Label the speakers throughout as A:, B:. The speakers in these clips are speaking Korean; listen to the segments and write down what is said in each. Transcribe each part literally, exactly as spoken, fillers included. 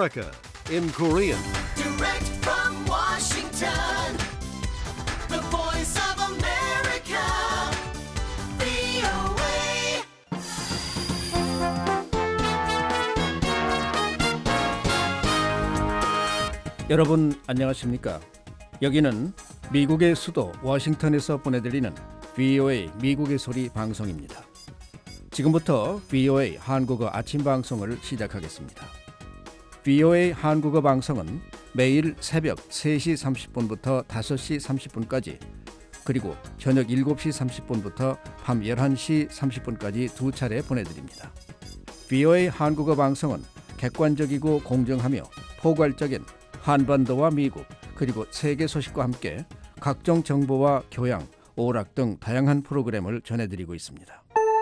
A: America in Korean.
B: Direct from Washington, the voice of America, 브이오에이.
C: 여러분 안녕하십니까? 여기는 미국의 수도 워싱턴에서 보내드리는 브이오에이 미국의 소리 방송입니다. 지금부터 브이오에이 한국어 아침 방송을 시작하겠습니다. 브이오에이 한국어 방송은 매일 새벽 세 시 삼십 분부터 다섯 시 삼십 분까지 그리고 저녁 일곱 시 삼십 분부터 밤 열한 시 삼십 분까지 두 차례 보내드립니다. 브이오에이 한국어 방송은 객관적이고 공정하며 포괄적인 한반도와 미국 그리고 세계 소식과 함께 각종 정보와 교양, 오락 등 다양한 프로그램을 전해드리고 있습니다.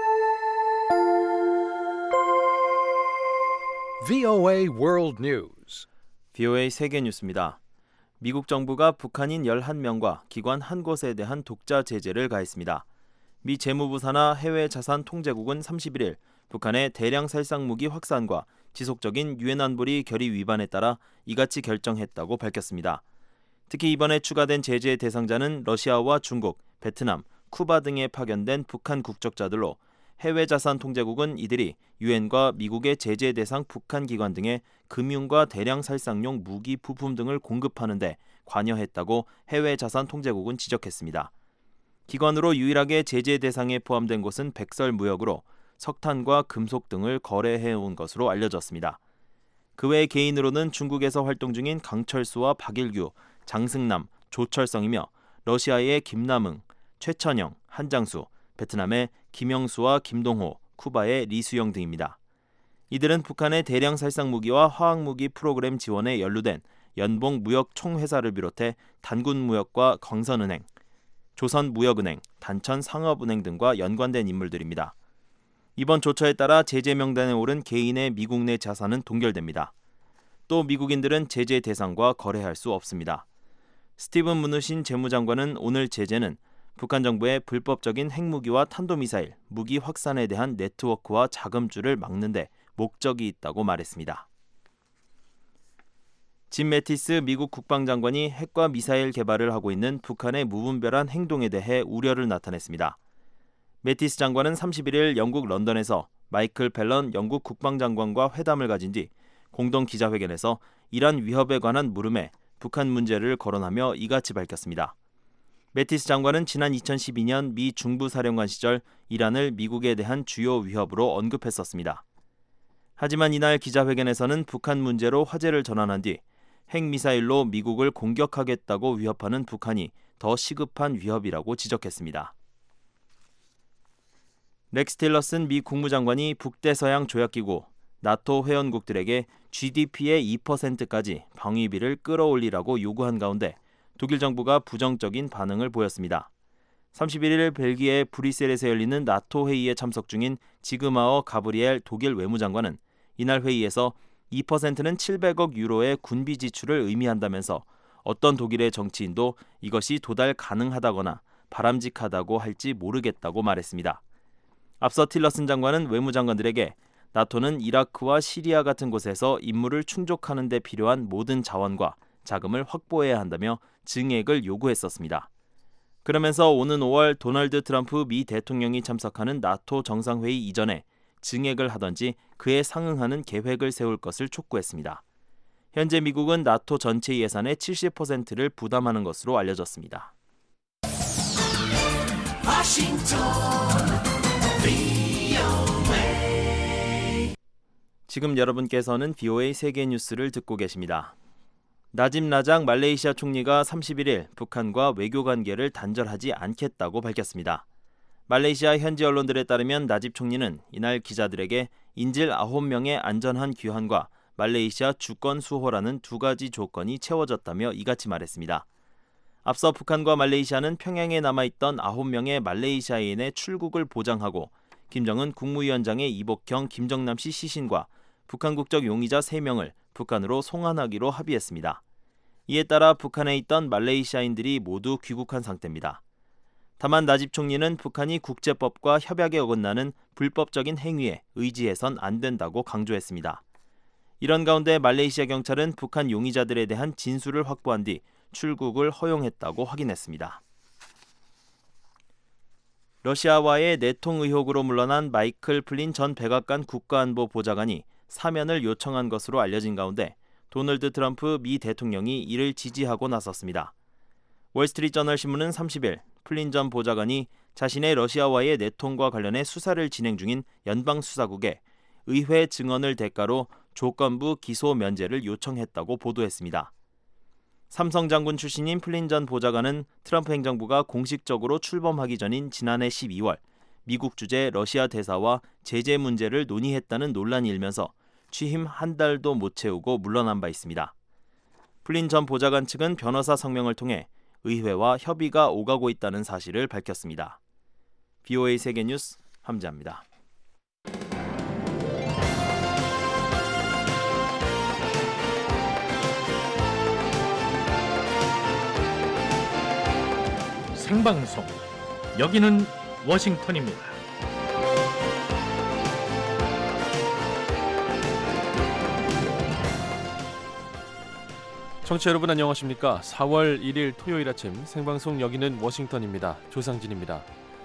A: 브이오에이 World News.
D: 브이오에이 세계 뉴스입니다. 미국 정부가 북한인 열한 명과 기관 한 곳에 대한 독자 제재를 가했습니다. 미 재무부 산하 해외 자산 통제국은 삼십일 일 북한의 대량 살상 무기 확산과 지속적인 유엔 안보리 결의 위반에 따라 이같이 결정했다고 밝혔습니다. 특히 이번에 추가된 제재 대상자는 러시아와 중국, 베트남, 쿠바 등에 파견된 북한 국적자들로 해외 자산 통제국은 이들이 유엔과 미국의 제재 대상 북한 기관 등에 금융과 대량 살상용 무기 부품 등을 공급하는 데 관여했다고 해외 자산 통제국은 지적했습니다. 기관으로 유일하게 제재 대상에 포함된 곳은 백설무역으로 석탄과 금속 등을 거래해온 것으로 알려졌습니다. 그 외 개인으로는 중국에서 활동 중인 강철수와 박일규, 장승남, 조철성이며 러시아의 김남응, 최천영, 한장수, 베트남의 김영수와 김동호, 쿠바의 리수영 등입니다. 이들은 북한의 대량 살상 무기와 화학무기 프로그램 지원에 연루된 연봉무역총회사를 비롯해 단군무역과 광선은행, 조선무역은행, 단천상업은행 등과 연관된 인물들입니다. 이번 조처에 따라 제재 명단에 오른 개인의 미국 내 자산은 동결됩니다. 또 미국인들은 제재 대상과 거래할 수 없습니다. 스티븐 무누신 재무장관은 오늘 제재는 북한 정부의 불법적인 핵무기와 탄도미사일, 무기 확산에 대한 네트워크와 자금줄을 막는 데 목적이 있다고 말했습니다. 짐 매티스 미국 국방장관이 핵과 미사일 개발을 하고 있는 북한의 무분별한 행동에 대해 우려를 나타냈습니다. 매티스 장관은 삼십일 일 영국 런던에서 마이클 펠런 영국 국방장관과 회담을 가진 뒤 공동 기자회견에서 이란 위협에 관한 물음에 북한 문제를 거론하며 이같이 밝혔습니다. 매티스 장관은 지난 이천십이 년 미 중부사령관 시절 이란을 미국에 대한 주요 위협으로 언급했었습니다. 하지만 이날 기자회견에서는 북한 문제로 화제를 전환한 뒤 핵미사일로 미국을 공격하겠다고 위협하는 북한이 더 시급한 위협이라고 지적했습니다. 렉스 틸러슨 미 국무장관이 북대서양 조약기구 나토 회원국들에게 지디피의 이 퍼센트까지 방위비를 끌어올리라고 요구한 가운데 독일 정부가 부정적인 반응을 보였습니다. 삼십일 일 벨기에 브뤼셀에서 열리는 나토 회의에 참석 중인 지그마어 가브리엘 독일 외무장관은 이날 회의에서 이 퍼센트는 칠백억 유로의 군비 지출을 의미한다면서 어떤 독일의 정치인도 이것이 도달 가능하다거나 바람직하다고 할지 모르겠다고 말했습니다. 앞서 틸러슨 장관은 외무장관들에게 나토는 이라크와 시리아 같은 곳에서 임무를 충족하는 데 필요한 모든 자원과 자금을 확보해야 한다며 증액을 요구했었습니다. 그러면서 오는 오월 도널드 트럼프 미 대통령이 참석하는 나토 정상회의 이전에 증액을 하던지 그에 상응하는 계획을 세울 것을 촉구했습니다. 현재 미국은 나토 전체 예산의 칠십 퍼센트를 부담하는 것으로 알려졌습니다. 지금 여러분께서는 브이오에이 세계 뉴스를 듣고 계십니다. 나집 라작 말레이시아 총리가 삼십일 일 북한과 외교관계를 단절하지 않겠다고 밝혔습니다. 말레이시아 현지 언론들에 따르면 나집 총리는 이날 기자들에게 인질 아홉 명의 안전한 귀환과 말레이시아 주권 수호라는 두 가지 조건이 채워졌다며 이같이 말했습니다. 앞서 북한과 말레이시아는 평양에 남아있던 아홉 명의 말레이시아인의 출국을 보장하고 김정은 국무위원장의 이복형 김정남 씨 시신과 북한 국적 용의자 세 명을 북한으로 송환하기로 합의했습니다. 이에 따라 북한에 있던 말레이시아인들이 모두 귀국한 상태입니다. 다만 나집 총리는 북한이 국제법과 협약에 어긋나는 불법적인 행위에 의지해선 안 된다고 강조했습니다. 이런 가운데 말레이시아 경찰은 북한 용의자들에 대한 진술을 확보한 뒤 출국을 허용했다고 확인했습니다. 러시아와의 내통 의혹으로 물러난 마이클 플린 전 백악관 국가안보 보좌관이 사면을 요청한 것으로 알려진 가운데 도널드 트럼프 미 대통령이 이를 지지하고 나섰습니다. 월스트리트저널 신문은 삼십일 플린 전 보좌관이 자신의 러시아와의 내통과 관련해 수사를 진행 중인 연방수사국에 의회 증언을 대가로 조건부 기소 면제를 요청했다고 보도했습니다. 삼성 장군 출신인 플린 전 보좌관은 트럼프 행정부가 공식적으로 출범하기 전인 지난해 십이월 미국 주재 러시아 대사와 제재 문제를 논의했다는 논란이 일면서 취임 한 달도 못 채우고 물러난 바 있습니다. 플린 전 보좌관 측은 변호사 성명을 통해 의회와 협의가 오가고 있다는 사실을 밝혔습니다. 브이오에이 세계뉴스 함재합니다.
E: 생방송 여기는 워싱턴입니다.
F: 청취자 여러분 안녕하십니까? 사월 일일 토요일 아침 생방송 여기는 워싱턴입니다. 조상진입니다.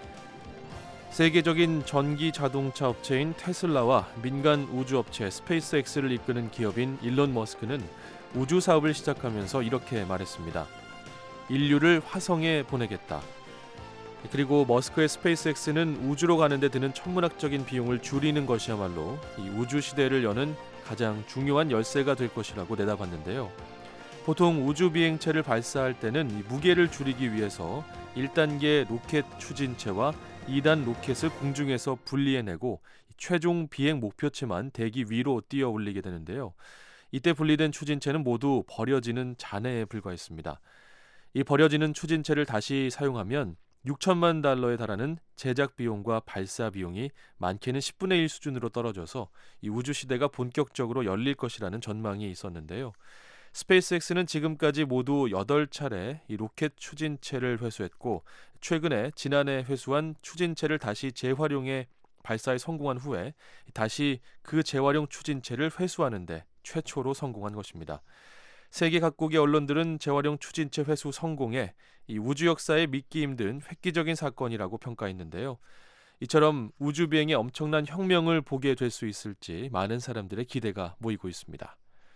F: 세계적인 전기 자동차 업체인 테슬라와 민간 우주업체 스페이스X를 이끄는 기업인 일론 머스크는 우주 사업을 시작하면서 이렇게 말했습니다. 인류를 화성에 보내겠다. 그리고 머스크의 스페이스X는 우주로 가는 데 드는 천문학적인 비용을 줄이는 것이야말로 이 우주 시대를 여는 가장 중요한 열쇠가 될 것이라고 내다봤는데요. 보통 우주 비행체를 발사할 때는 이 무게를 줄이기 위해서 일 단계 로켓 추진체와 이 단 로켓을 공중에서 분리해내고 최종 비행 목표체만 대기 위로 띄어 올리게 되는데요. 이때 분리된 추진체는 모두 버려지는 잔해에 불과했습니다. 이 버려지는 추진체를 다시 사용하면 육천만 달러에 달하는 제작 비용과 발사 비용이 많게는 십분의 일 수준으로 떨어져서 이 우주 시대가 본격적으로 열릴 것이라는 전망이 있었는데요. 스페이스X는 지금까지 모두 여덟 차례 이 로켓 추진체를 회수했고 최근에 지난해 회수한 추진체를 다시 재활용해 발사에 성공한 후에 다시 그 재활용 추진체를 회수하는 데 최초로 성공한 것입니다. 세계 각국의 언론들은 재활용 추진체 회수 성공에 이 우주 역사에 믿기 힘든 획기적인 사건이라고 평가했는데요. 이처럼 우주 비행의 엄청난 혁명을 보게 될 수 있을지 많은 사람들의 기대가 모이고 있습니다.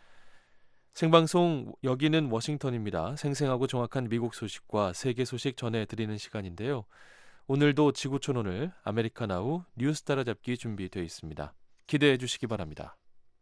F: 생방송 여기는 워싱턴입니다. 생생하고 정확한 미국 소식과 세계 소식 전해드리는 시간인데요. 오늘도 지구촌오늘 아메리카나우 뉴스 따라잡기 준비되어 있습니다. 기대해 주시기 바랍니다.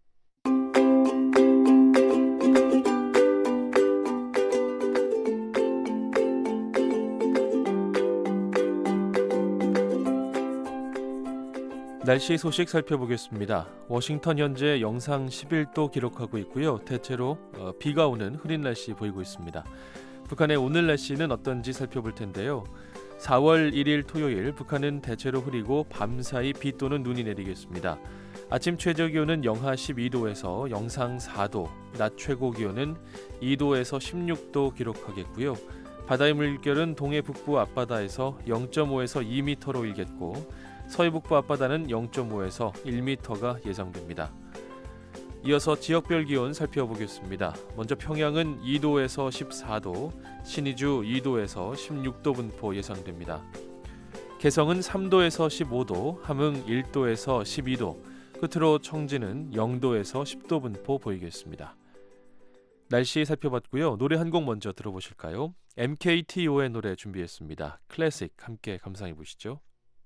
F: 날씨 소식 살펴보겠습니다. 워싱턴 현재 영상 십일 도 기록하고 있고요. 대체로 어, 비가 오는 흐린 날씨 보이고 있습니다. 북한의 오늘 날씨는 어떤지 살펴볼 텐데요. 사월 일일 토요일 북한은 대체로 흐리고 밤사이 비 또는 눈이 내리겠습니다. 아침 최저 기온은 영하 십이 도에서 영상 사 도, 낮 최고 기온은 이 도에서 십육 도 기록하겠고요. 바다의 물결은 동해 북부 앞바다에서 영 점 오에서 이 미터로 일겠고 서해 북부 앞바다는 영 점 오에서 일 미터가 예상됩니다. 이어서 지역별 기온 살펴보겠습니다. 먼저 평양은 이 도에서 십사 도, 신의주 이 도에서 십육 도 분포 예상됩니다. 개성은 삼 도에서 십오 도, 함흥 일 도에서 십이 도, 끝으로 청진은 영 도에서 십 도 분포 보이겠습니다. 날씨 살펴봤고요. 노래 한 곡 먼저 들어보실까요? 엠케이티오의 노래 준비했습니다. 클래식 함께 감상해 보시죠.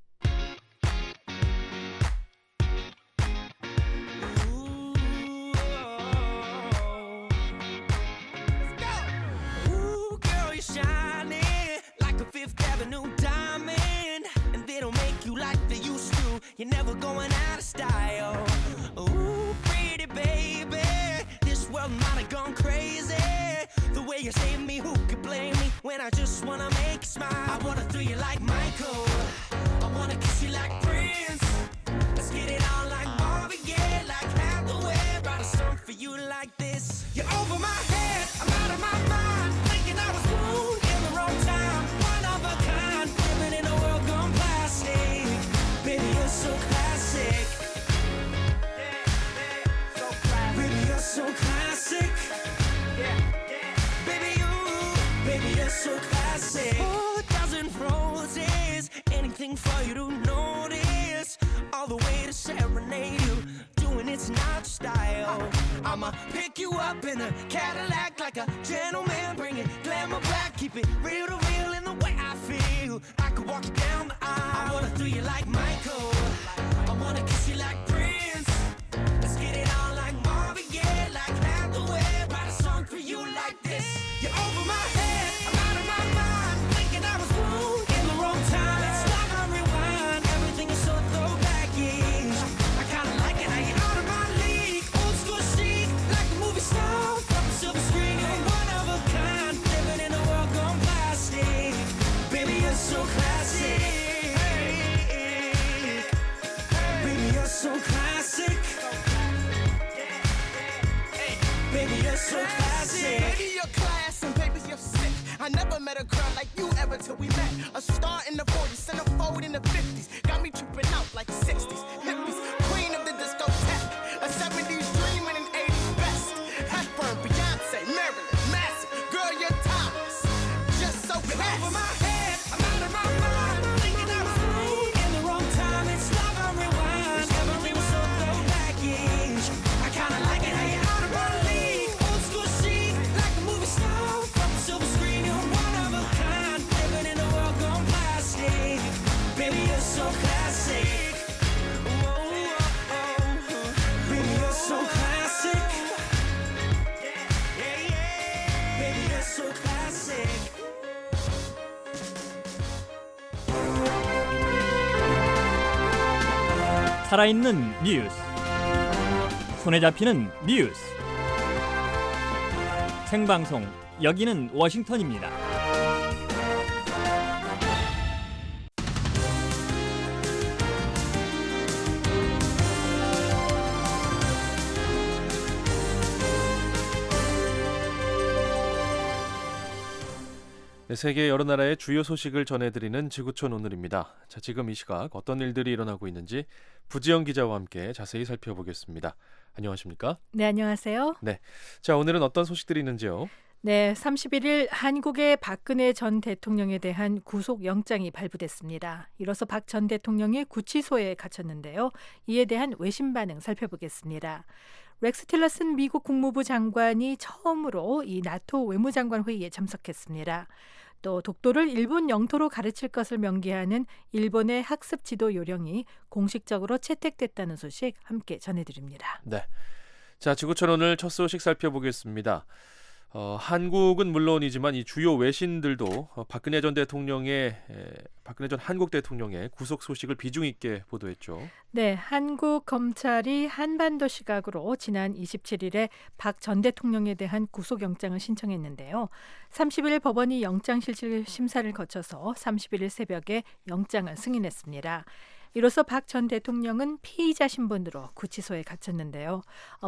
B: You're never going out of style. Ooh, pretty baby, this world might have gone crazy. The way you save me, who could blame me when I just wanna make you smile? I wanna throw you like Michael, I wanna kiss you like Prince. Let's get it on like Marvin Gaye, like Hathaway. Write a song for you like this. You're over my head, I'm out of my mind, thinking I was born in the wrong time. One of a kind, living in a world gone plastic. Baby, you're so classic. Yeah, yeah, so classic. Baby, so classic. Yeah, yeah. Baby, you, baby, you're so classic. Oh, a dozen roses, anything for you to notice. All the way to serenade you, doing it's not style. I'ma pick you up in a Cadillac like a gentleman, bring it glamour back, keep it real to real in the way I feel. I could walk you down the aisle. I wanna throw you like Michael, I wanna kiss you like Prince. Let's get it on like Marvin Gaye, like Hathaway. Write a song for you like this. You're over my head, I'm out of my mind, thinking I was born in the wrong time. It's like I rewind, everything is so throwback-ish. I kinda like it how you're out of my league, old school chic, like a movie star from a silver screen. You're one of a kind, living in a world gone plastic. Baby, you're so classic. Baby, you're so classic. Baby, you're so classic.
G: Baby, you're class and baby, you're sick. I never met a girl like you ever till we met. A star in the forties, centerfold in the fifties. Got me tripping out like sixties. Hippies, queen of the discotheque. A seventies dream and an eighties best. Hepburn, Beyonce, Marilyn, Massive. Girl, you're timeless. Just so classy.
B: Over my head, I'm out of my mind, thinking I was born in the wrong time. It's like I rewind, everything was so throwback-ish. I kinda like it how you're out of my league, old school chic, like a movie star from a silver screen. You're one of a kind, living in a world gone plastic. Baby, you're so classic. Whoa, whoa, whoa. Baby, you're so classic. Yeah, yeah, yeah. Baby, you're so classic.
H: 살아있는 뉴스, 손에 잡히는 뉴스, 생방송, 여기는 워싱턴입니다.
F: 네, 세계 여러 나라의 주요 소식을 전해드리는 지구촌 오늘입니다. 자, 지금 이 시각 어떤 일들이 일어나고 있는지 부지영 기자와 함께 자세히 살펴보겠습니다. 안녕하십니까?
I: 네, 안녕하세요.
F: 네, 자 오늘은 어떤 소식들이 있는지요?
I: 네, 삼십일 일 한국의 박근혜 전 대통령에 대한 구속영장이 발부됐습니다. 이로써 박 전 대통령이 구치소에 갇혔는데요. 이에 대한 외신 반응 살펴보겠습니다. 렉스 틸러슨 미국 국무부 장관이 처음으로 이 나토 외무장관 회의에 참석했습니다. 또 독도를 일본 영토로 가르칠 것을 명기하는 일본의 학습 지도 요령이 공식적으로 채택됐다는 소식 함께 전해드립니다.
F: 네, 자 지구촌 오늘 첫 소식 살펴보겠습니다. 어, 한국은 물론이지만 이 주요 외신들도 어, 박근혜 전 대통령의 에, 박근혜 전 한국 대통령의 구속 소식을 비중 있게 보도했죠.
I: 네, 한국 검찰이 한반도 시각으로 지난 이십칠 일에 박 전 대통령에 대한 구속영장을 신청했는데요. 삼십 일 법원이 영장실질 심사를 거쳐서 삼십일 일 새벽에 영장을 승인했습니다. 이로써 박 전 대통령은 피의자 신분으로 구치소에 갇혔는데요.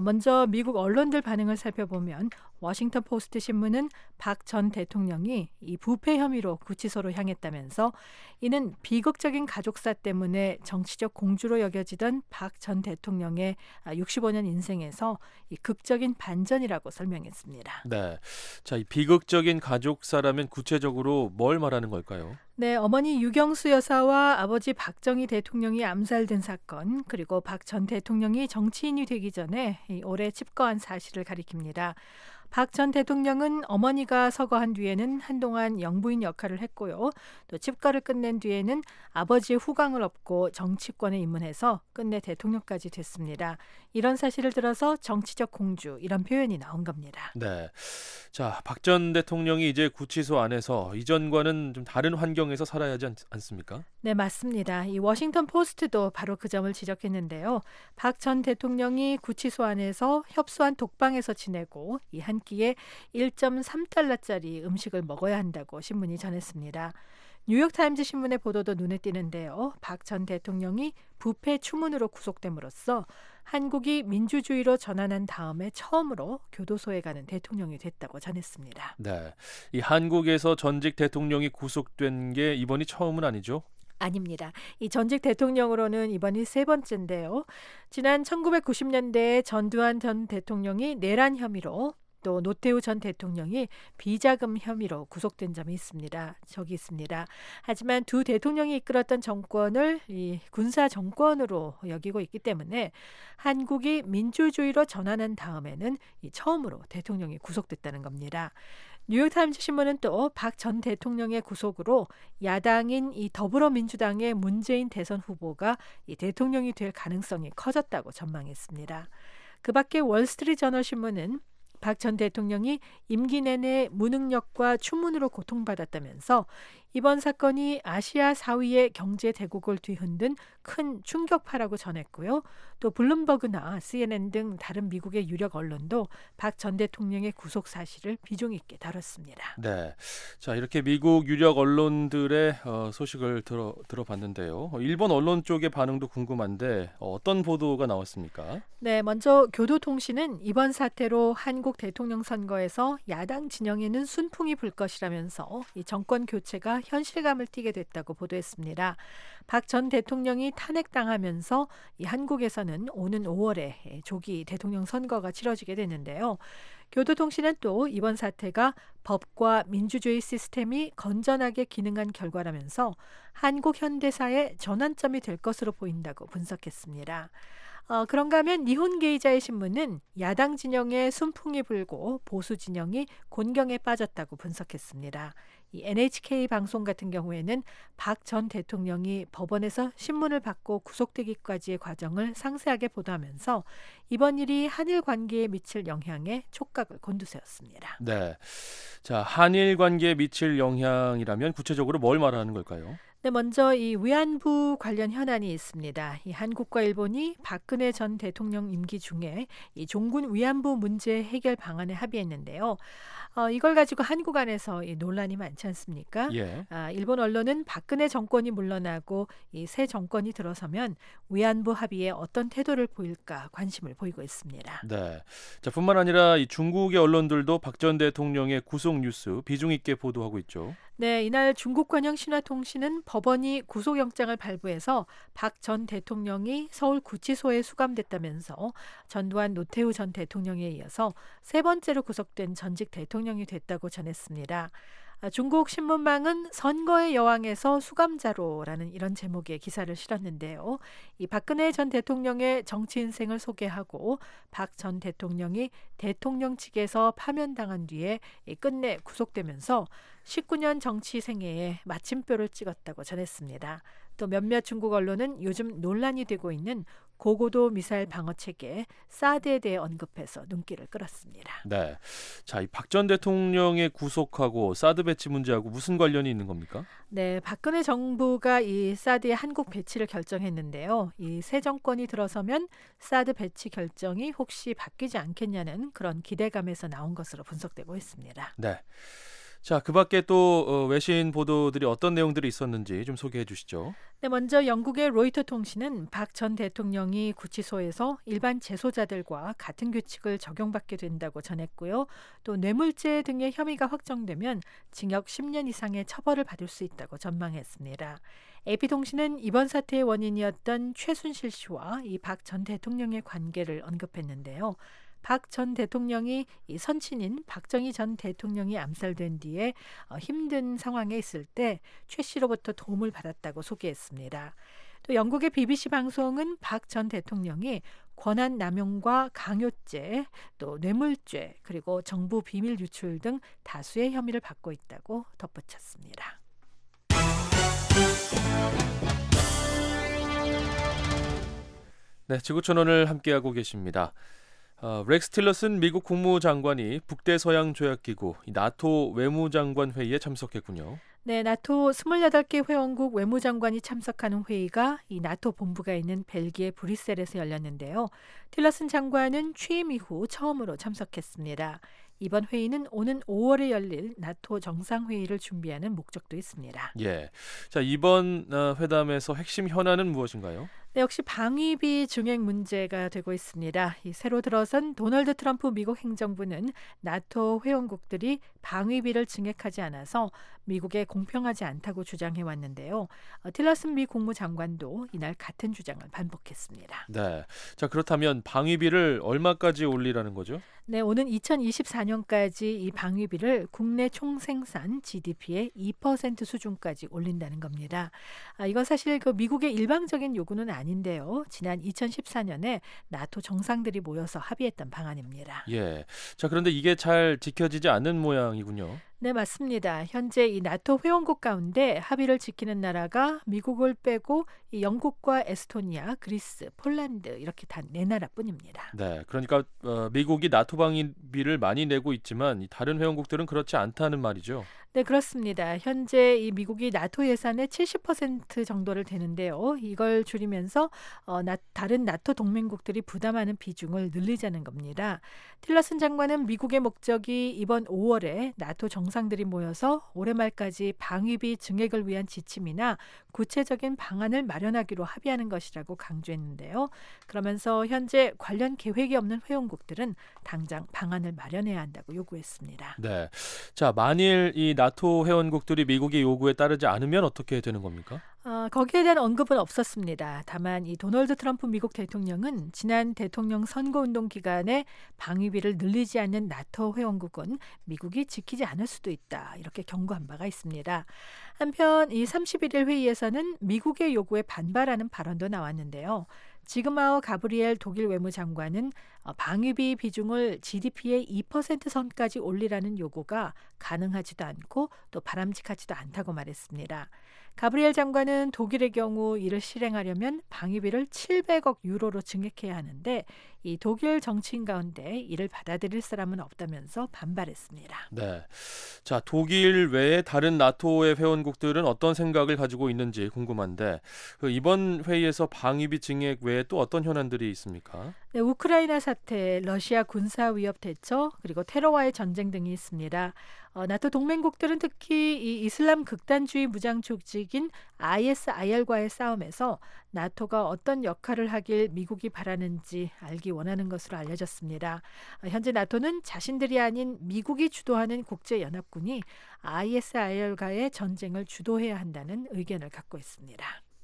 I: 먼저 미국 언론들 반응을 살펴보면 워싱턴 포스트 신문은 박 전 대통령이 이 부패 혐의로 구치소로 향했다면서 이는 비극적인 가족사 때문에 정치적 공주로 여겨지던 박 전 대통령의 육십오 년 인생에서 이 극적인 반전이라고 설명했습니다.
F: 네, 자, 이 비극적인 가족사라면 구체적으로 뭘 말하는 걸까요?
I: 네, 어머니 유경수 여사와 아버지 박정희 대통령이 암살된 사건, 그리고 박 전 대통령이 정치인이 되기 전에 올해 집거한 사실을 가리킵니다. 박 전 대통령은 어머니가 서거한 뒤에는 한동안 영부인 역할을 했고요. 또 집거를 끝낸 뒤에는 아버지의 후광을 얻고 정치권에 입문해서 끝내 대통령까지 됐습니다. 이런 사실을 들어서 정치적 공주, 이런 표현이 나온 겁니다.
F: 네, 자, 박 전 대통령이 이제 구치소 안에서 이전과는 좀 다른 환경에서 살아야 하지 않, 않습니까?
I: 네, 맞습니다. 이 워싱턴 포스트도 바로 그 점을 지적했는데요. 박 전 대통령이 구치소 안에서 협소한 독방에서 지내고 이 한 끼에 일 점 삼 달러짜리 음식을 먹어야 한다고 신문이 전했습니다. 뉴욕타임즈 신문의 보도도 눈에 띄는데요. 박 전 대통령이 부패 추문으로 구속됨으로써 한국이 민주주의로 전환한 다음에 처음으로 교도소에 가는 대통령이 됐다고 전했습니다.
F: 네, 이 한국에서 전직 대통령이 구속된 게 이번이 처음은 아니죠?
I: 아닙니다. 이 전직 대통령으로는 이번이 세 번째인데요. 지난 천구백구십 년대에 전두환 전 대통령이 내란 혐의로 또 노태우 전 대통령이 비자금 혐의로 구속된 점이 있습니다. 적이 있습니다. 하지만 두 대통령이 이끌었던 정권을 이 군사 정권으로 여기고 있기 때문에 한국이 민주주의로 전환한 다음에는 이 처음으로 대통령이 구속됐다는 겁니다. 뉴욕타임즈 신문은 또 박 전 대통령의 구속으로 야당인 이 더불어민주당의 문재인 대선 후보가 이 대통령이 될 가능성이 커졌다고 전망했습니다. 그 밖에 월스트리트저널 신문은 박 전 대통령이 임기 내내 무능력과 추문으로 고통받았다면서 이번 사건이 아시아 사위의 경제 대국을 뒤흔든 큰 충격파라고 전했고요. 또 블룸버그나 씨엔엔 등 다른 미국의 유력 언론도 박 전 대통령의 구속 사실을 비중 있게 다뤘습니다.
F: 네, 자 이렇게 미국 유력 언론들의 어, 소식을 들어 들어봤는데요. 일본 언론 쪽의 반응도 궁금한데 어, 어떤 보도가 나왔습니까?
I: 네, 먼저 교도통신은 이번 사태로 한국 대통령 선거에서 야당 진영에는 순풍이 불 것이라면서 이 정권 교체가 현실감을 띠게 됐다고 보도했습니다. 박 전 대통령이 탄핵당하면서 이 한국에서는 오는 오월에 조기 대통령 선거가 치러지게 됐는데요. 교도통신은 또 이번 사태가 법과 민주주의 시스템이 건전하게 기능한 결과라면서 한국 현대사의 전환점이 될 것으로 보인다고 분석했습니다. 어, 그런가 하면 니혼 게이자의 신문은 야당 진영에 순풍이 불고 보수 진영이 곤경에 빠졌다고 분석했습니다. 이 엔에이치케이 방송 같은 경우에는 박 전 대통령이 법원에서 신문을 받고 구속되기까지의 과정을 상세하게 보도하면서 이번 일이 한일 관계에 미칠 영향에 촉각을 곤두세웠습니다.
F: 네, 자 한일 관계에 미칠 영향이라면 구체적으로 뭘 말하는 걸까요?
I: 네, 먼저 이 위안부 관련 현안이 있습니다. 이 한국과 일본이 박근혜 전 대통령 임기 중에 이 종군 위안부 문제 해결 방안에 합의했는데요. 어, 이걸 가지고 한국 안에서 이 논란이 많지 않습니까?
F: 예.
I: 아, 일본 언론은 박근혜 정권이 물러나고 이 새 정권이 들어서면 위안부 합의에 어떤 태도를 보일까 관심을 보이고 있습니다.
F: 네, 자 뿐만 아니라 이 중국의 언론들도 박 전 대통령의 구속 뉴스 비중 있게 보도하고 있죠.
I: 네, 이날 중국 관영 신화통신은 법원이 구속영장을 발부해서 박 전 대통령이 서울 구치소에 수감됐다면서 전두환 노태우 전 대통령에 이어서 세 번째로 구속된 전직 대통령이 됐다고 전했습니다. 중국 신문망은 선거의 여왕에서 수감자로라는 이런 제목의 기사를 실었는데요. 이 박근혜 전 대통령의 정치 인생을 소개하고 박 전 대통령이 대통령 측에서 파면당한 뒤에 끝내 구속되면서 십구 년 정치 생애에 마침표를 찍었다고 전했습니다. 또 몇몇 중국 언론은 요즘 논란이 되고 있는 고고도 미사일 방어 체계 사드에 대해 언급해서 눈길을 끌었습니다.
F: 네, 자, 이 박 전 대통령의 구속하고 사드 배치 문제하고 무슨 관련이 있는 겁니까?
I: 네, 박근혜 정부가 이 사드의 한국 배치를 결정했는데요. 이 새 정권이 들어서면 사드 배치 결정이 혹시 바뀌지 않겠냐는 그런 기대감에서 나온 것으로 분석되고 있습니다.
F: 네. 자, 그 밖에 또 어, 외신 보도들이 어떤 내용들이 있었는지 좀 소개해 주시죠.
I: 네, 먼저 영국의 로이터 통신은 박 전 대통령이 구치소에서 일반 재소자들과 같은 규칙을 적용받게 된다고 전했고요. 또 뇌물죄 등의 혐의가 확정되면 징역 십 년 이상의 처벌을 받을 수 있다고 전망했습니다. 에이피통신은 이번 사태의 원인이었던 최순실 씨와 이 박 전 대통령의 관계를 언급했는데요. 박 전 대통령이 이 선친인 박정희 전 대통령이 암살된 뒤에 어, 힘든 상황에 있을 때 최 씨로부터 도움을 받았다고 소개했습니다. 또 영국의 비비씨 방송은 박 전 대통령이 권한 남용과 강요죄, 또 뇌물죄, 그리고 정부 비밀 유출 등 다수의 혐의를 받고 있다고 덧붙였습니다.
F: 네, 지구촌원을 함께하고 계십니다. 어, 렉스 틸러슨 미국 국무장관이 북대서양 조약기구 나토 외무장관 회의에 참석했군요.
I: 네, 나토 스물여덟 개 회원국 외무장관이 참석하는 회의가 이 나토 본부가 있는 벨기에 브뤼셀에서 열렸는데요. 틸러슨 장관은 취임 이후 처음으로 참석했습니다. 이번 회의는 오는 오월에 열릴 나토 정상회의를 준비하는 목적도 있습니다.
F: 예. 자, 이번 어, 회담에서 핵심 현안은 무엇인가요?
I: 네, 역시 방위비 증액 문제가 되고 있습니다. 이 새로 들어선 도널드 트럼프 미국 행정부는 나토 회원국들이 방위비를 증액하지 않아서 미국에 공평하지 않다고 주장해 왔는데요. 어, 틸러슨 미 국무장관도 이날 같은 주장을 반복했습니다.
F: 네. 자, 그렇다면 방위비를 얼마까지 올리라는 거죠?
I: 네, 오는 이천이십사 년까지 이 방위비를 국내 총생산 지디피의 이 퍼센트 수준까지 올린다는 겁니다. 아, 이건 사실 그 미국의 일방적인 요구는 아닌데요. 지난 이천십사 년에 나토 정상들이 모여서 합의했던 방안입니다.
F: 예. 자, 그런데 이게 잘 지켜지지 않는 모양이군요.
I: 네, 맞습니다. 현재 이 나토 회원국 가운데 합의를 지키는 나라가 미국을 빼고 이 영국과 에스토니아, 그리스, 폴란드 이렇게 단 네 나라뿐입니다.
F: 네, 그러니까 어, 미국이 나토 방위비를 많이 내고 있지만 이 다른 회원국들은 그렇지 않다는 말이죠.
I: 네, 그렇습니다. 현재 이 미국이 나토 예산의 칠십 퍼센트 정도를 되는데요. 이걸 줄이면서 어, 나, 다른 나토 동맹국들이 부담하는 비중을 늘리자는 겁니다. 틸러슨 장관은 미국의 목적이 이번 오월에 나토 정상들이 모여서 올해 말까지 방위비 증액을 위한 지침이나 구체적인 방안을 마련하기로 합의하는 것이라고 강조했는데요. 그러면서 현재 관련 계획이 없는 회원국들은 당장 방안을 마련해야 한다고 요구했습니다.
F: 네. 자, 만일 이 나토 회원국들이 미국의 요구에 따르지 않으면 어떻게 되는 겁니까?
I: 어, 거기에 대한 언급은 없었습니다. 다만 이 도널드 트럼프 미국 대통령은 지난 대통령 선거운동 기간에 방위비를 늘리지 않는 나토 회원국은 미국이 지키지 않을 수도 있다. 이렇게 경고한 바가 있습니다. 한편 이 삼십일 일 회의에서는 미국의 요구에 반발하는 발언도 나왔는데요. 지그마워 가브리엘 독일 외무장관은 방위비 비중을 지디피의 이 퍼센트 선까지 올리라는 요구가 가능하지도 않고 또 바람직하지도 않다고 말했습니다. 가브리엘 장관은 독일의 경우 이를 실행하려면 방위비를 칠백억 유로로 증액해야 하는데 이 독일 정치인 가운데 이를 받아들일 사람은 없다면서 반발했습니다.
F: 네. 자, 독일 외에 다른 나토의 회원국들은 어떤 생각을 가지고 있는지 궁금한데 그 이번 회의에서 방위비 증액 외에 또 어떤 현안들이 있습니까?
I: 네, 우크라이나 사태, 러시아 군사 위협 대처, 그리고 테러와의 전쟁 등이 있습니다. 어, 나토 동맹국들은 특히 이 이슬람 극단주의 무장 조직인 아이에스아이알과의 싸움에서 나토가 어떤 역할을 하길 미국이 바라는지 알기 원하는 것으로 알려졌습니다. 어, 현재 나토는 자신들이 아닌 미국이 주도하는 국제연합군이 아이에스아이알과의 전쟁을 주도해야 한다는 의견을 갖고 있습니다.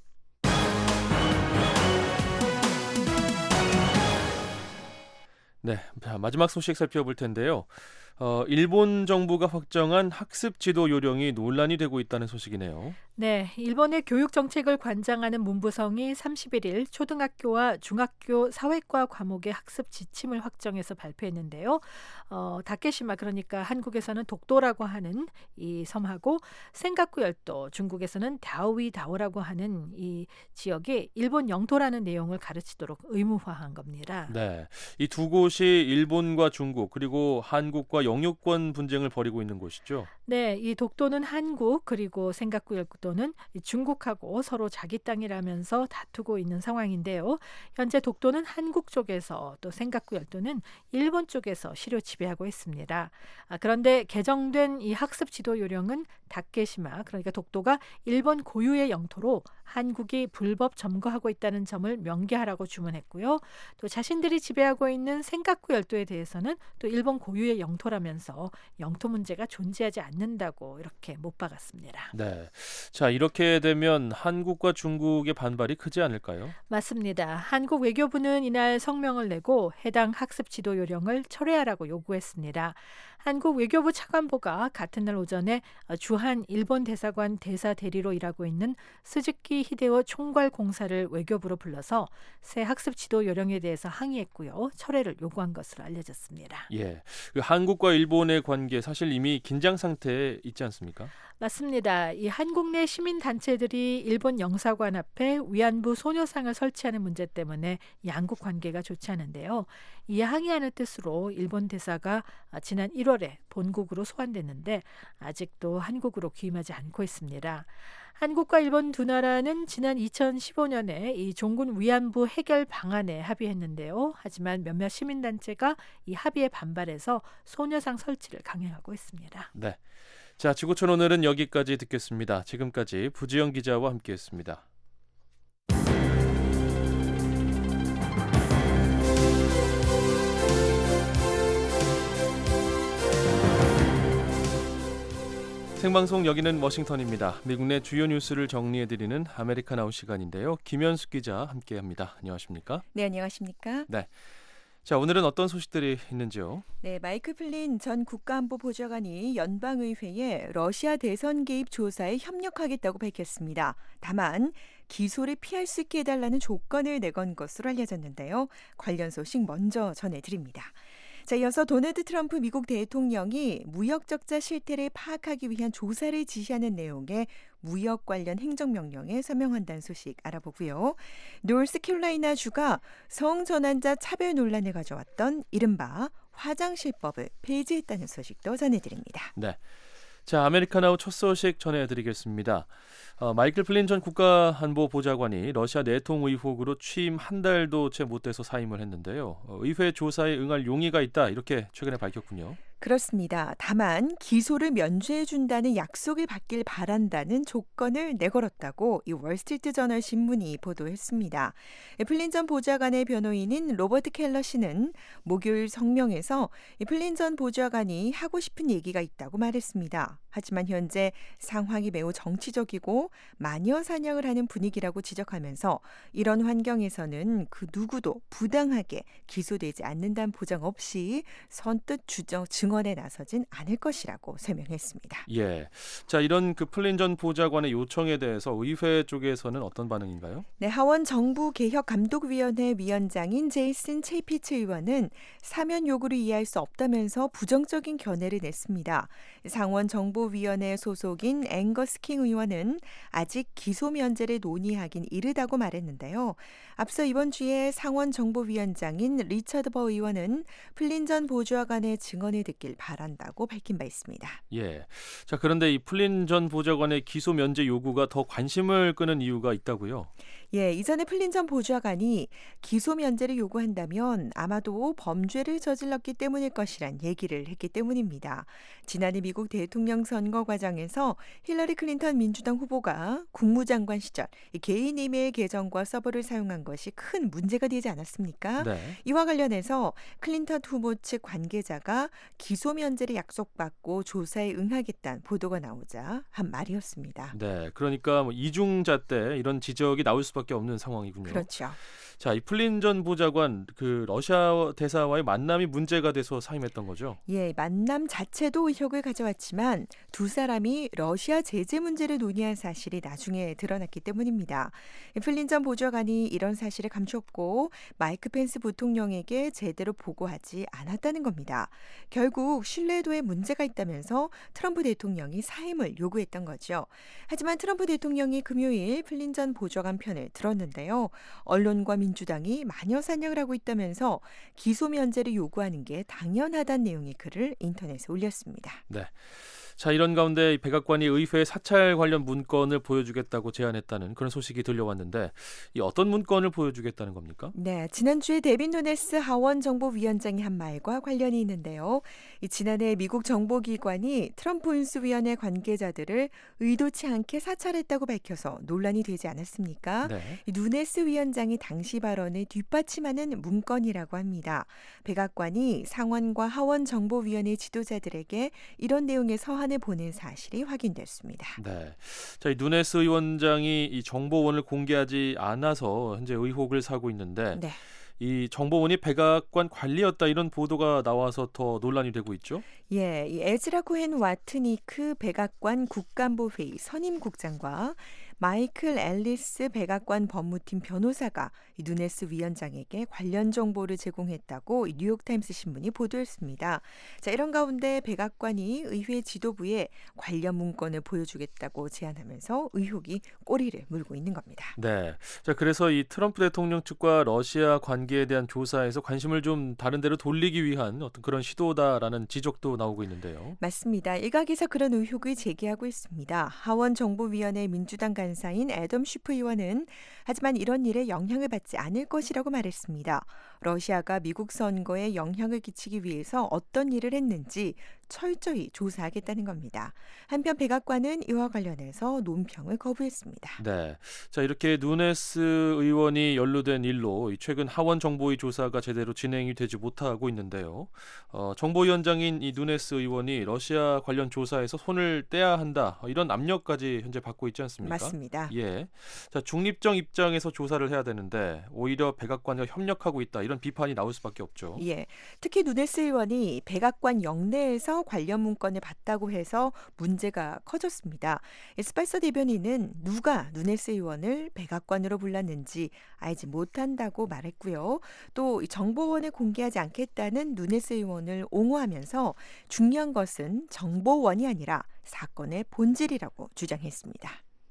F: 네, 자, 마지막 소식 살펴볼 텐데요. 어, 일본 정부가 확정한 학습 지도 요령이 논란이 되고 있다는 소식이네요.
I: 네, 일본의 교육 정책을 관장하는 문부성이 삼십일 일 초등학교와 중학교 사회과 과목의 학습 지침을 확정해서 발표했는데요. 어, 다케시마, 그러니까 한국에서는 독도라고 하는 이 섬하고 센가쿠 열도, 중국에서는 다오이다오라고 하는 이 지역이 일본 영토라는 내용을 가르치도록 의무화한 겁니다.
F: 네, 이 두 곳이 일본과 중국 그리고 한국과 영유권 분쟁을 벌이고 있는 곳이죠.
I: 네, 이 독도는 한국 그리고 센가쿠 열도는 중국하고 서로 자기 땅이라면서 다투고 있는 상황인데요. 현재 독도는 한국 쪽에서 또 센가쿠 열도는 일본 쪽에서 실효 지배하고 있습니다. 아, 그런데 개정된 이 학습 지도 요령은 다케시마, 그러니까 독도가 일본 고유의 영토로 한국이 불법 점거하고 있다는 점을 명기하라고 주문했고요. 또 자신들이 지배하고 있는 센가쿠 열도에 대해서는 또 일본 고유의 영토라면서 영토 문제가 존재하지 않는다고 이렇게 못 박았습니다.
F: 네, 자, 이렇게 되면 한국과 중국의 반발이 크지 않을까요?
I: 맞습니다. 한국 외교부는 이날 성명을 내고 해당 학습 지도 요령을 철회하라고 요구했습니다. 한국 외교부 차관보가 같은 날 오전에 주한 일본 대사관 대사 대리로 일하고 있는 스즈키 히데오 총괄 공사를 외교부로 불러서 새 학습 지도 요령에 대해서 항의했고요. 철회를 요구한 것으로 알려졌습니다.
F: 예, 그 한국과 일본의 관계 사실 이미 긴장 상태에 있지 않습니까?
I: 맞습니다. 이 한국 내 시민 단체들이 일본 영사관 앞에 위안부 소녀상을 설치하는 문제 때문에 양국 관계가 좋지 않은데요. 이 항의하는 뜻으로 일본 대사가 지난 일월에 본국으로 소환됐는데 아직도 한국으로 귀임하지 않고 있습니다. 한국과 일본 두 나라는 지난 이천십오 년에 이 종군 위안부 해결 방안에 합의했는데요. 하지만 몇몇 시민단체가 이 합의에 반발해서 소녀상 설치를 강행하고 있습니다.
F: 네. 자, 지구촌 오늘은 여기까지 듣겠습니다. 지금까지 부지영 기자와 함께했습니다. 생방송 여기는 워싱턴입니다. 미국 내 주요 뉴스를 정리해드리는 아메리카나우 시간인데요. 김현숙 기자 함께합니다. 안녕하십니까?
J: 네, 안녕하십니까?
F: 네. 자, 오늘은 어떤 소식들이 있는지요?
J: 네, 마이크 플린 전 국가안보보좌관이 연방의회에 러시아 대선 개입 조사에 협력하겠다고 밝혔습니다. 다만 기소를 피할 수 있게 해달라는 조건을 내건 것으로 알려졌는데요. 관련 소식 먼저 전해드립니다. 자, 이어서 도널드 트럼프 미국 대통령이 무역 적자 실태를 파악하기 위한 조사를 지시하는 내용의 무역 관련 행정명령에 서명한다는 소식 알아보고요. 노스캐롤라이나주가 성전환자 차별 논란을 가져왔던 이른바 화장실법을 폐지했다는 소식도 전해드립니다.
F: 네. 자, 아메리카나우 첫 소식 전해드리겠습니다. 어, 마이클 플린 전 국가안보보좌관이 러시아 내통 의혹으로 취임 한 달도 채 못 돼서 사임을 했는데요. 어, 의회 조사에 응할 용의가 있다 이렇게 최근에 밝혔군요.
J: 그렇습니다. 다만 기소를 면죄해준다는 약속을 받길 바란다는 조건을 내걸었다고 이 월스트리트 저널 신문이 보도했습니다. 플린 전 보좌관의 변호인인 로버트 켈러 씨는 목요일 성명에서 플린 전 보좌관이 하고 싶은 얘기가 있다고 말했습니다. 하지만 현재 상황이 매우 정치적이고 마녀 사냥을 하는 분위기라고 지적하면서 이런 환경에서는 그 누구도 부당하게 기소되지 않는다는 보장 없이 선뜻 주정 증언에 나서진 않을 것이라고 설명했습니다.
F: 예, 자, 이런 그 플린 전 보좌관의 요청에 대해서 의회 쪽에서는 어떤 반응인가요?
J: 네, 하원 정부개혁감독위원회 위원장인 제이슨 체이피츠 의원은 사면 요구를 이해할 수 없다면서 부정적인 견해를 냈습니다. 상원 정보위원회 소속인 앵거스 킹 의원은 아직 기소 면제를 논의하긴 이르다고 말했는데요. 앞서 이번 주에 상원 정보위원장인 리처드 버 의원은 플린 전 보좌관의 증언을 듣길 바란다고 밝힌 바 있습니다.
F: 예. 자, 그런데 이 플린 전 보좌관의 기소 면제 요구가 더 관심을 끄는 이유가 있다고요?
J: 예, 이전에 플린 전 보좌관이 기소 면제를 요구한다면 아마도 범죄를 저질렀기 때문일 것이란 얘기를 했기 때문입니다. 지난해 미국 대통령 선거 과정에서 힐러리 클린턴 민주당 후보가 국무장관 시절 개인 이메일 계정과 서버를 사용한 것이 큰 문제가 되지 않았습니까?
F: 네.
J: 이와 관련해서 클린턴 후보 측 관계자가 기소 면제를 약속받고 조사에 응하겠다는 보도가 나오자 한 말이었습니다.
F: 네, 그러니까 뭐 이중잣대 이런 지적이 나올 수밖에 없는 상황이군요.
J: 그렇죠.
F: 자, 이 플린 전 보좌관 그 러시아 대사와의 만남이 문제가 돼서 사임했던 거죠?
J: 예, 만남 자체도 의혹을 가져왔지만 두 사람이 러시아 제재 문제를 논의한 사실이 나중에 드러났기 때문입니다. 플린 전 보좌관이 이런 사실을 감췄고 마이크 펜스 부통령에게 제대로 보고하지 않았다는 겁니다. 결국 신뢰도에 문제가 있다면서 트럼프 대통령이 사임을 요구했던 거죠. 하지만 트럼프 대통령이 금요일 플린 전 보좌관 편을 들었는데요. 언론과 민주당이 마녀 사냥을 하고 있다면서 기소 면제를 요구하는 게 당연하다는 내용의 글을 인터넷에 올렸습니다.
F: 네. 자, 이런 가운데 백악관이 의회 사찰 관련 문건을 보여주겠다고 제안했다는 그런 소식이 들려왔는데 이 어떤 문건을 보여주겠다는 겁니까?
J: 네, 지난주에 데빈 누네스 하원 정보위원장이 한 말과 관련이 있는데요. 이 지난해 미국 정보기관이 트럼프 인수위원회 관계자들을 의도치 않게 사찰했다고 밝혀서 논란이 되지 않았습니까?
F: 네.
J: 이 누네스 위원장이 당시 발언을 뒷받침하는 문건이라고 합니다. 백악관이 상원과 하원 정보위원회 지도자들에게 이런 내용의 서한을 보낸 사실이 확인됐습니다.
F: 네. 자, 이 누네스 위원장이 이 정보원을 공개하지 않아서 현재 의혹을 사고 있는데
J: 네.
F: 이 정보원이 백악관 관리였다 이런 보도가 나와서 더 논란이 되고 있죠?
J: 예, 이 에즈라 코헨 와트니크 백악관 국가안보회의 선임국장과 마이클 앨리스 백악관 법무팀 변호사가 이 누네스 위원장에게 관련 정보를 제공했다고 이 뉴욕타임스 신문이 보도했습니다. 자, 이런 가운데 백악관이 의회 지도부에 관련 문건을 보여주겠다고 제안하면서 의혹이 꼬리를 물고 있는 겁니다.
F: 네. 자, 그래서 이 트럼프 대통령 측과 러시아 관계에 대한 조사에서 관심을 좀 다른 데로 돌리기 위한 어떤 그런 시도다라는 지적도 나오고 있는데요.
J: 맞습니다. 일각에서 그런 의혹을 제기하고 있습니다. 하원 정보위원회 민주당 간사인 애덤 슈프 의원은 하지만 이런 일에 영향을 받지 않을 것이라고 말했습니다. 러시아가 미국 선거에 영향을 끼치기 위해서 어떤 일을 했는지 철저히 조사하겠다는 겁니다. 한편 백악관은 이와 관련해서 논평을 거부했습니다.
F: 네. 자, 이렇게 누네스 의원이 연루된 일로 최근 하원 정보위 조사가 제대로 진행이 되지 못하고 있는데요. 어, 정보위원장인 이 누네스 의원이 러시아 관련 조사에서 손을 떼야 한다. 이런 압력까지 현재 받고 있지 않습니까?
J: 맞습니다.
F: 예. 자, 중립적 입장에서 조사를 해야 되는데 오히려 백악관과 협력하고 있다. 이런 비판이 나올 수밖에 없죠.
J: 예. 특히 누네스 의원이 백악관 영내에서 관련 문건을 봤다고 해서 문제가 커졌습니다. 스파이서 대변인은 누가 누네스 의원을 백악관으로 불렀는지 알지 못한다고 말했고요. 또 정보원에 공개하지 않겠다는 누네스 의원을 옹호하면서 중요한 것은 정보원이 아니라 사건의 본질이라고 주장했습니다.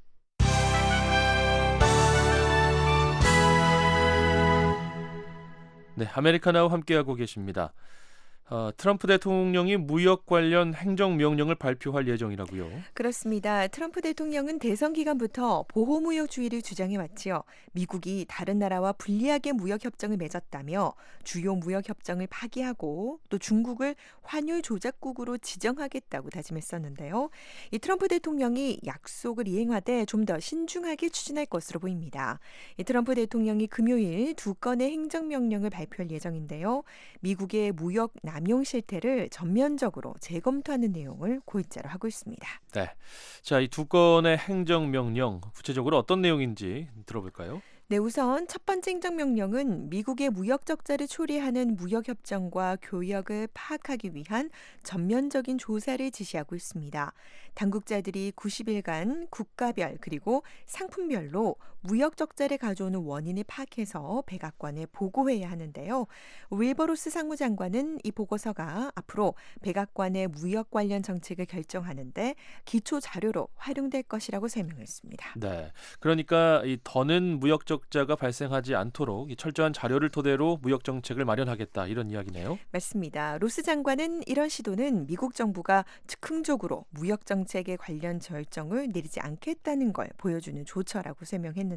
F: 네, 아메리카나와 함께하고 계십니다. 어, 트럼프 대통령이 무역 관련 행정명령을 발표할 예정이라고요.
J: 그렇습니다. 트럼프 대통령은 대선 기간부터 보호무역주의를 주장해왔지요. 미국이 다른 나라와 불리하게 무역협정을 맺었다며 주요 무역협정을 파기하고 또 중국을 환율 조작국으로 지정하겠다고 다짐했었는데요. 이 트럼프 대통령이 약속을 이행하되 좀 더 신중하게 추진할 것으로 보입니다. 이 트럼프 대통령이 금요일 두 건의 행정명령을 발표할 예정인데요. 미국의 무역 남용 실태를 전면적으로 재검토하는 내용을 골자로 하고 있습니다.
F: 네, 자, 이 두 건의 행정명령 구체적으로 어떤 내용인지 들어볼까요?
J: 네, 우선 첫 번째 행정명령은 미국의 무역 적자를 초래하는 무역협정과 교역을 파악하기 위한 전면적인 조사를 지시하고 있습니다. 당국자들이 구십 일간 국가별 그리고 상품별로 무역 적자를 가져오는 원인을 파악해서 백악관에 보고해야 하는데요. 윌버로스 상무장관은 이 보고서가 앞으로 백악관의 무역 관련 정책을 결정하는데 기초 자료로 활용될 것이라고 설명했습니다.
F: 네, 그러니까 이 더는 무역 적자가 발생하지 않도록 이 철저한 자료를 토대로 무역 정책을 마련하겠다 이런 이야기네요.
J: 맞습니다. 로스 장관은 이런 시도는 미국 정부가 즉흥적으로 무역 정책에 관련 결정을 내리지 않겠다는 걸 보여주는 조처라고 설명했는데요.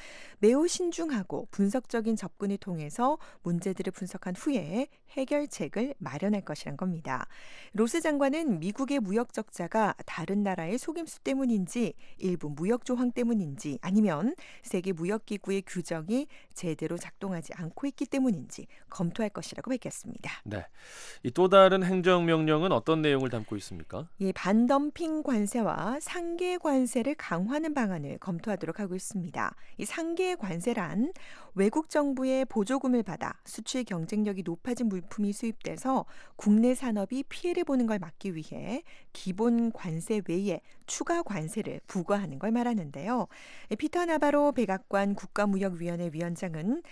J: 매우 신중하고 분석적인 접근을 통해서 문제들을 분석한 후에 해결책을 마련할 것이란 겁니다. 로스 장관은 미국의 무역 적자가 다른 나라의 속임수 때문인지 일부 무역 조항 때문인지 아니면 세계 무역기구의 규정이 제대로 작동하지 않고 있기 때문인지 검토할 것이라고 밝혔습니다.
F: 네, 이 또 다른 행정명령은 어떤 내용을 담고 있습니까?
J: 이 반덤핑 관세와 상계 관세를 강화하는 방안을 검토하도록 하고 있습니다. 이 상계 관세란 외국 정부의 보조금을 받아 수출 경쟁력이 높아진 물품이 수입돼서 국내 산업이 피해를 보는 걸 막기 위해 기본 관세 외에 추가 관세를 부과하는 걸 말하는데요. 피터 나바로 백악관 국가무역위원회 위원장은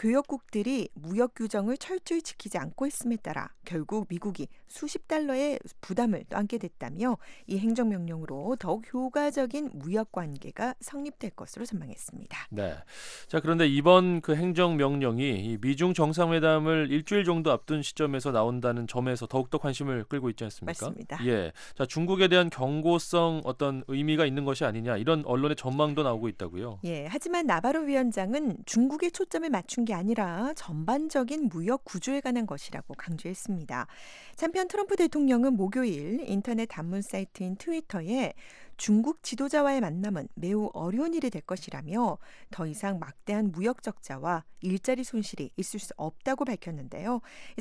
J: 교역국들이 무역 규정을 철저히 지키지 않고 있음에 따라 결국 미국이 수십 달러의 부담을 또 안게 됐다며 이 행정명령으로 더욱 효과적인 무역 관계가 성립될 것으로 전망했습니다.
F: 네. 자, 그런데 이번 그 행정명령이 이 미중 정상회담을 일주일 정도 앞둔 시점에서 나온다는 점에서 더욱더 관심을 끌고 있지 않습니까?
J: 맞습니다.
F: 예. 자, 중국에 대한 경고성 어떤 의미가 있는 것이 아니냐 이런 언론의 전망도 나오고 있다고요.
J: 예. 하지만 나바로 위원장은 중국에 초점을 맞춘 게 아니라 전반적인 무역 구조에 관한 것이라고 강조했습니다. 한편 트럼프 대통령은 목요일 인터넷 단문 사이트인 트위터에 중국 지도자와의 만남은 매우 어려운 일이 될 것이라며 더 이상 막대한 무역 적자와 일자리 손실이 있을 수 없다고 밝혔는데요.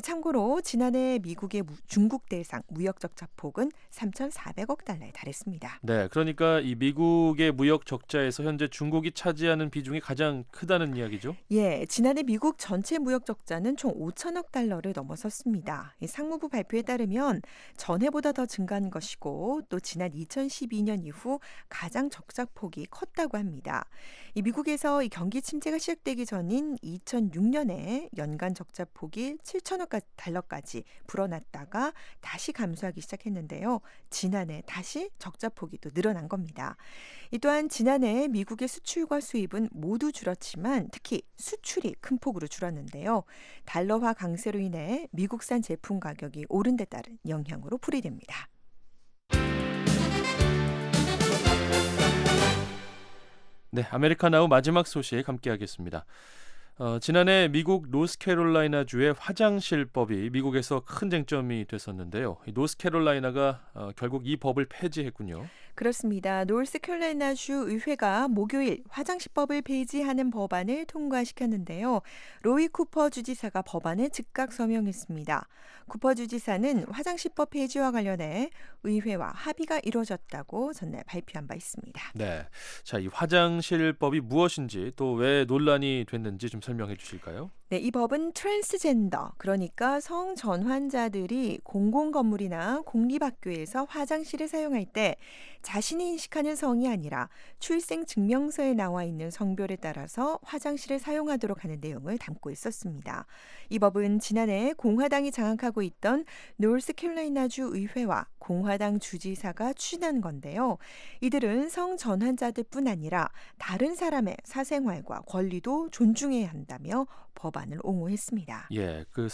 J: 참고로 지난해 미국의 무, 중국 대상 무역 적자 폭은 삼천사백억 달러에 달했습니다.
F: 네, 그러니까 이 미국의 무역 적자에서 현재 중국이 차지하는 비중이 가장 크다는 이야기죠?
J: 예, 지난해 미국 전체 무역 적자는 총 오천억 달러를 넘어섰습니다. 이 상무부 발표에 따르면 전해보다 더 증가한 것이고 또 지난 이천십이 년 이후 이후 가장 적자폭이 컸다고 합니다. 이 미국에서 이 경기 침체가 시작되기 전인 이천육 년에 연간 적자폭이 칠천억 달러까지 불어났다가 다시 감소하기 시작했는데요. 지난해 다시 적자폭이 또 늘어난 겁니다. 이 또한 지난해 미국의 수출과 수입은 모두 줄었지만 특히 수출이 큰 폭으로 줄었는데요. 달러화 강세로 인해 미국산 제품 가격이 오른 데 따른 영향으로 풀이됩니다.
F: 네, 아메리카나우 마지막 소식 함께하겠습니다. 어, 지난해 미국 노스캐롤라이나주의 화장실법이 미국에서 큰 쟁점이 됐었는데요. 이 노스캐롤라이나가 어, 결국 이 법을 폐지했군요.
J: 그렇습니다. 노스캐롤라이나주 의회가 목요일 화장실법을 폐지하는 법안을 통과시켰는데요. 로이 쿠퍼 주지사가 법안에 즉각 서명했습니다. 쿠퍼 주지사는 화장실법 폐지와 관련해 의회와 합의가 이루어졌다고 전날 발표한 바 있습니다.
F: 네, 자, 이 화장실법이 무엇인지 또 왜 논란이 됐는지 좀 설명해 주실까요?
J: 네, 이 법은 트랜스젠더, 그러니까 성전환자들이 공공건물이나 공립학교에서 화장실을 사용할 때 자신이 인식하는 성이 아니라 출생증명서에 나와 있는 성별에 따라서 화장실을 사용하도록 하는 내용을 담고 있었습니다. 이 법은 지난해 공화당이 장악하고 있던 노스캐롤라이나주 의회와 공화당 주지사가 추진한 건데요. 이들은 성전환자들뿐 아니라 다른 사람의 사생활과 권리도 존중해야 한다며 법안을 옹호했습니다.
F: 예, 그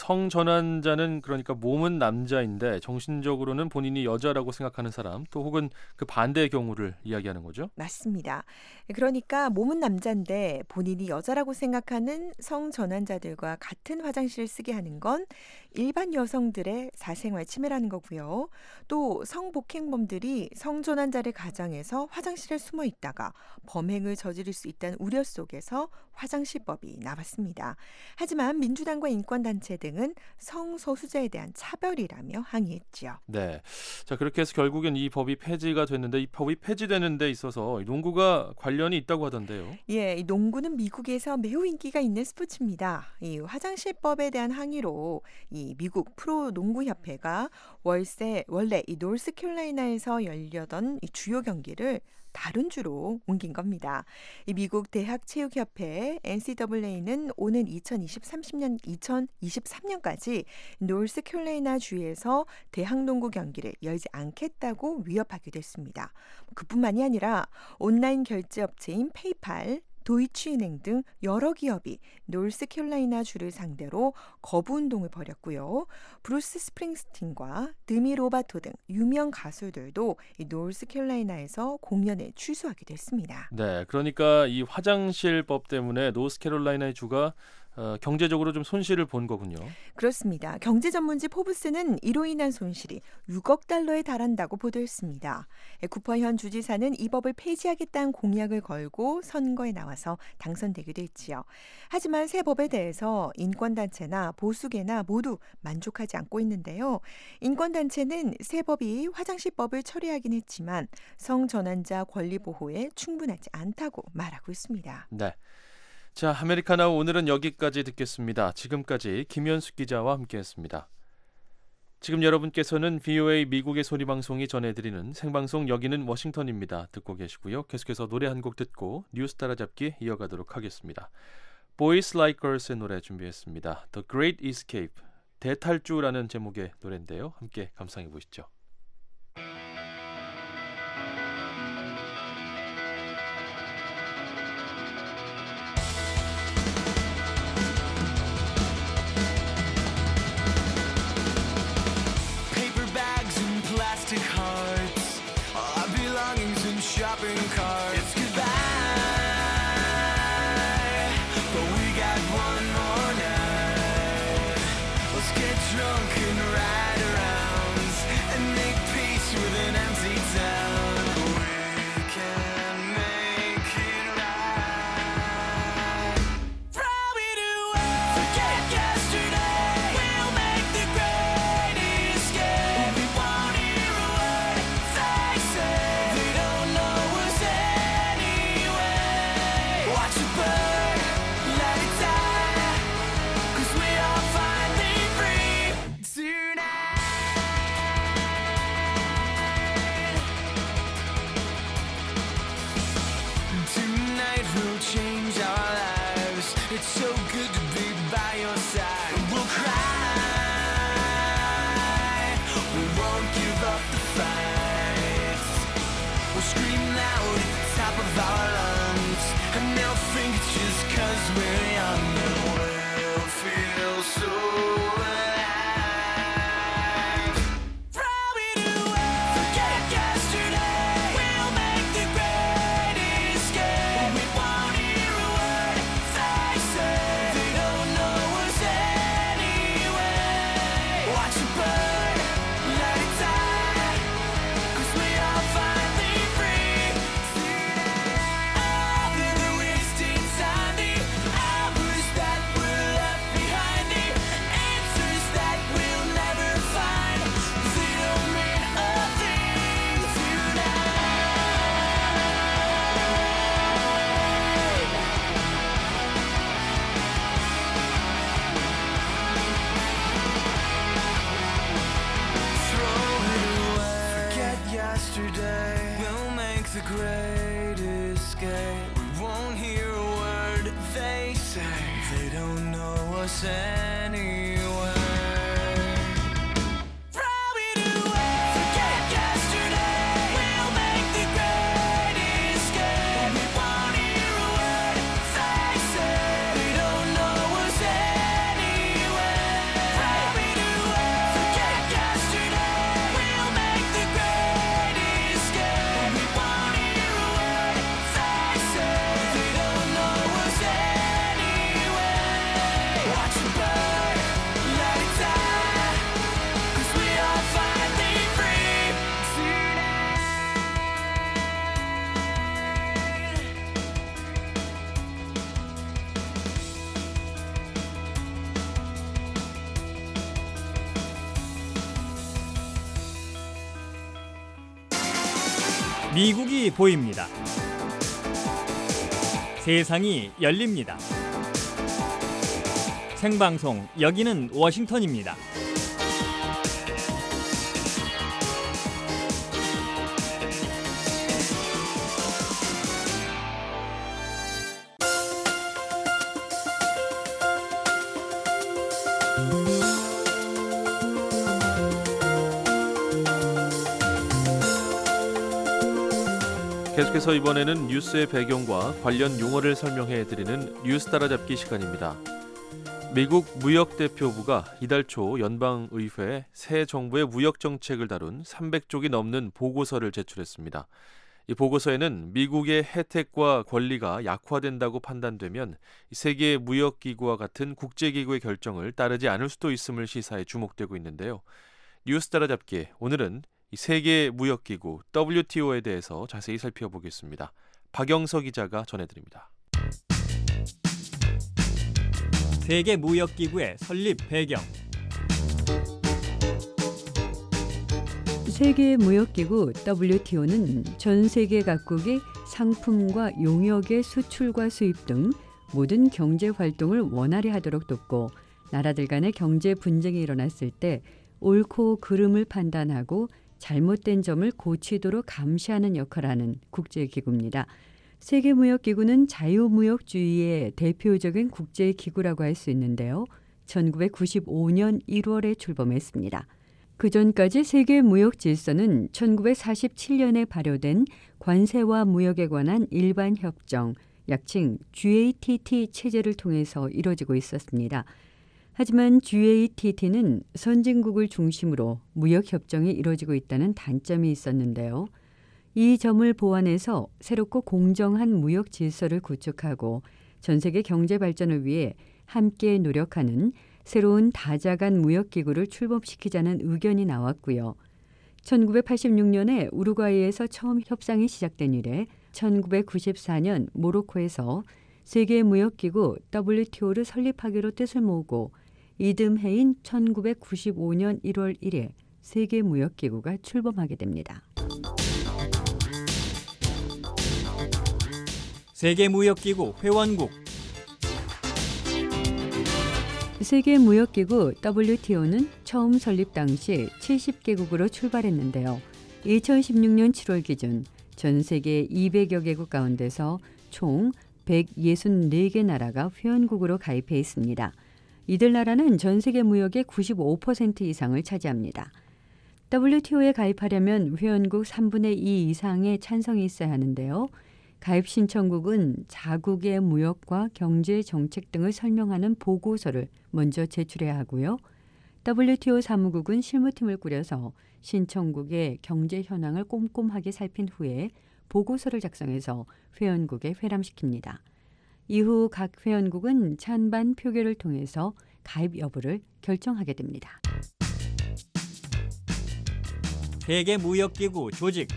F: 성전환자는 그러니까 몸은 남자인데 정신적으로는 본인이 여자라고 생각하는 사람, 또 혹은 그 반대의 경우를 이야기하는 거죠?
J: 맞습니다. 그러니까 몸은 남자인데 본인이 여자라고 생각하는 성전환자들과 같은 화장실을 쓰게 하는 건 일반 여성들의 사생활 침해라는 거고요. 또 성폭행범들이 성전환자를 가장해서 화장실에 숨어 있다가 범행을 저지를 수 있다는 우려 속에서 화장실법이 나왔습니다. 하지만 민주당과 인권단체 등은 성소수자에 대한 차별이라며 항의했지요.
F: 네, 자 그렇게 해서 결국엔 이 법이 폐지가 됐는데 이 법이 폐지되는 데 있어서 농구가 관련이 있다고 하던데요.
J: 예, 이 농구는 미국에서 매우 인기가 있는 스포츠입니다. 이 화장실법에 대한 항의로 이 미국 프로농구협회가 월세 원래 이 노스캐롤라이나에서 열려던 이 주요 경기를 다른 주로 옮긴 겁니다. 이 미국 대학체육협회 엔씨에이는 오는 이천이십삼 년 이천이십삼 년까지 노스캐롤라이나 주에서 대학농구 경기를 열지 않겠다고 위협하기도 했습니다. 그뿐만이 아니라 온라인 결제업체인 페이팔, 도이치은행 등 여러 기업이 노스캐롤라이나 주를 상대로 거부운동을 벌였고요. 브루스 스프링스틴과 드미 로바토 등 유명 가수들도 이 노스캐롤라이나에서 공연을 취소하기도 했습니다.
F: 네, 그러니까 이 화장실법 때문에 노스캐롤라이나의 주가 어, 경제적으로 좀 손실을 본 거군요.
J: 그렇습니다. 경제 전문지 포브스는 이로 인한 손실이 육억 달러에 달한다고 보도했습니다. 쿠퍼 현 주지사는 이 법을 폐지하겠다는 공약을 걸고 선거에 나와서 당선되기도 했지요. 하지만 새 법에 대해서 인권단체나 보수계나 모두 만족하지 않고 있는데요. 인권단체는 새 법이 화장실법을 처리하긴 했지만 성전환자 권리 보호에 충분하지 않다고 말하고 있습니다.
F: 네. 자, 아메리카나우 오늘은 여기까지 듣겠습니다. 지금까지 김현숙 기자와 함께했습니다. 지금 여러분께서는 브이오에이 미국의 소리방송이 전해드리는 생방송 여기는 워싱턴입니다. 듣고 계시고요. 계속해서 노래 한 곡 듣고 뉴스 따라잡기 이어가도록 하겠습니다. Boys Like Girls의 노래 준비했습니다. The Great Escape, 대탈주라는 제목의 노래인데요. 함께 감상해 보시죠.
B: Shopping cart. It's goodbye, but we got one more night. Let's get drunk and ride around and make peace with an empty town. We can make it right. Throw it away, forget yesterday. We'll make the great escape. We won't hear a word. it's so good to be by your side. We'll cry, we won't give up the fight. We'll scream loud at the top of our lungs, and they'll think it's just 'cause we're young. We'll feel so alive. Throw it away, forget yesterday. We'll make the great escape. We won't hear a word they say. They don't know us anyway. Watch it burn, let it die, 'cause we are finally free. All of the wasted time, the hours that were left behind, the answers that we'll never find. They don't mean a thing Throw it away, forget yesterday. We'll make the great escape. We won't hear a word they say. They don't know us anyway. Throw it away, forget yesterday. We'll make the great escape. We won't hear a word they say. They don't know us anyway. Throw it away, forget yesterday. We'll make the great escape. We won't hear a word they say. They don't know us anyway. Watch it burn, let it die, 'cause we are finally free
H: 미국이 보입니다. 세상이 열립니다. 생방송 여기는 워싱턴입니다.
F: 계속해서 이번에는 뉴스의 배경과 관련 용어를 설명해 드리는 뉴스 따라잡기 시간입니다. 미국 무역대표부가 이달 초 연방의회에 새 정부의 무역 정책을 다룬 삼백 쪽이 넘는 보고서를 제출했습니다. 이 보고서에는 미국의 혜택과 권리가 약화된다고 판단되면 세계 무역기구와 같은 국제기구의 결정을 따르지 않을 수도 있음을 시사해 주목되고 있는데요. 뉴스 따라잡기, 오늘은 이 세계 무역기구 더블유티오에 대해서 자세히 살펴보겠습니다. 박영서 기자가 전해드립니다.
H: 세계 무역기구의 설립 배경.
K: 세계 무역기구 더블유티오는 전 세계 각국이 상품과 용역의 수출과 수입 등 모든 경제 활동을 원활히 하도록 돕고, 나라들 간의 경제 분쟁이 일어났을 때 옳고 그름을 판단하고 잘못된 점을 고치도록 감시하는 역할을 하는 국제기구입니다. 세계무역기구는 자유무역주의의 대표적인 국제기구라고 할 수 있는데요. 천구백구십오 년 일월에 출범했습니다. 그 전까지 세계무역질서는 천구백사십칠 년에 발효된 관세와 무역에 관한 일반협정, 약칭 지에이티티 체제를 통해서 이뤄지고 있었습니다. 하지만 지에이티티는 선진국을 중심으로 무역협정이 이루어지고 있다는 단점이 있었는데요. 이 점을 보완해서 새롭고 공정한 무역 질서를 구축하고 전 세계 경제 발전을 위해 함께 노력하는 새로운 다자간 무역기구를 출범시키자는 의견이 나왔고요. 천구백팔십육 년에 우루과이에서 처음 협상이 시작된 이래 천구백구십사 년 모로코에서 세계무역기구 더블유티오를 설립하기로 뜻을 모으고 이듬해인 천구백구십오 년 일월 일일 세계무역기구가 출범하게 됩니다.
H: 세계무역기구 회원국.
K: 세계무역기구 더블유티오는 처음 설립 당시 칠십 개국으로 출발했는데요. 이천십육 년 칠월 기준 전 세계 이백여 개국 가운데서 총 백육십사 개 나라가 회원국으로 가입해 있습니다. 이들 나라는 전 세계 무역의 구십오 퍼센트 이상을 차지합니다. 더블유티오에 가입하려면 회원국 삼분의 이 이상의 찬성이 있어야 하는데요. 가입 신청국은 자국의 무역과 경제 정책 등을 설명하는 보고서를 먼저 제출해야 하고요. 더블유티오 사무국은 실무팀을 꾸려서 신청국의 경제 현황을 꼼꼼하게 살핀 후에 보고서를 작성해서 회원국에 회람시킵니다. 이후 각 회원국은 찬반 표결을 통해서 가입 여부를 결정하게 됩니다.
H: 세계무역기구 조직.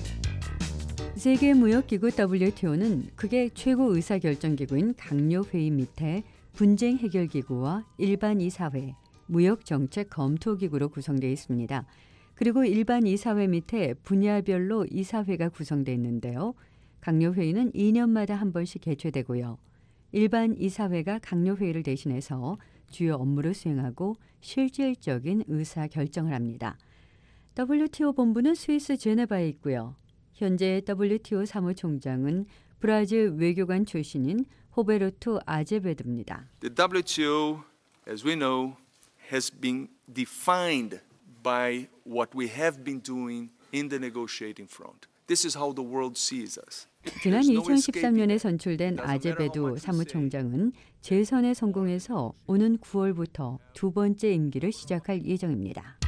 K: 세계무역기구 더블유티오는 그게 최고 의사결정기구인 강요회의 밑에 분쟁 해결기구와 일반 이사회, 무역정책 검토기구로 구성되어 있습니다. 그리고 일반 이사회 밑에 분야별로 이사회가 구성되어 있는데요. 강요회의는 이 년마다 한 번씩 개최되고요. 일반 이사회가 강요회의를 대신해서 주요 업무를 수행하고 실질적인 의사결정을 합니다. 더블유티오 본부는 스위스 제네바에 있고요. 현재 더블유티오 사무총장은 브라질 외교관 출신인 호베르토 아제베도입니다.
L: The W T O, as we know, has been defined by what we have been doing in the negotiating front. This is how the world sees us.
K: 지난 이천십삼 년에 선출된 아제베도 사무총장은 재선에 성공해서 오는 구월부터 두 번째 임기를 시작할 예정입니다.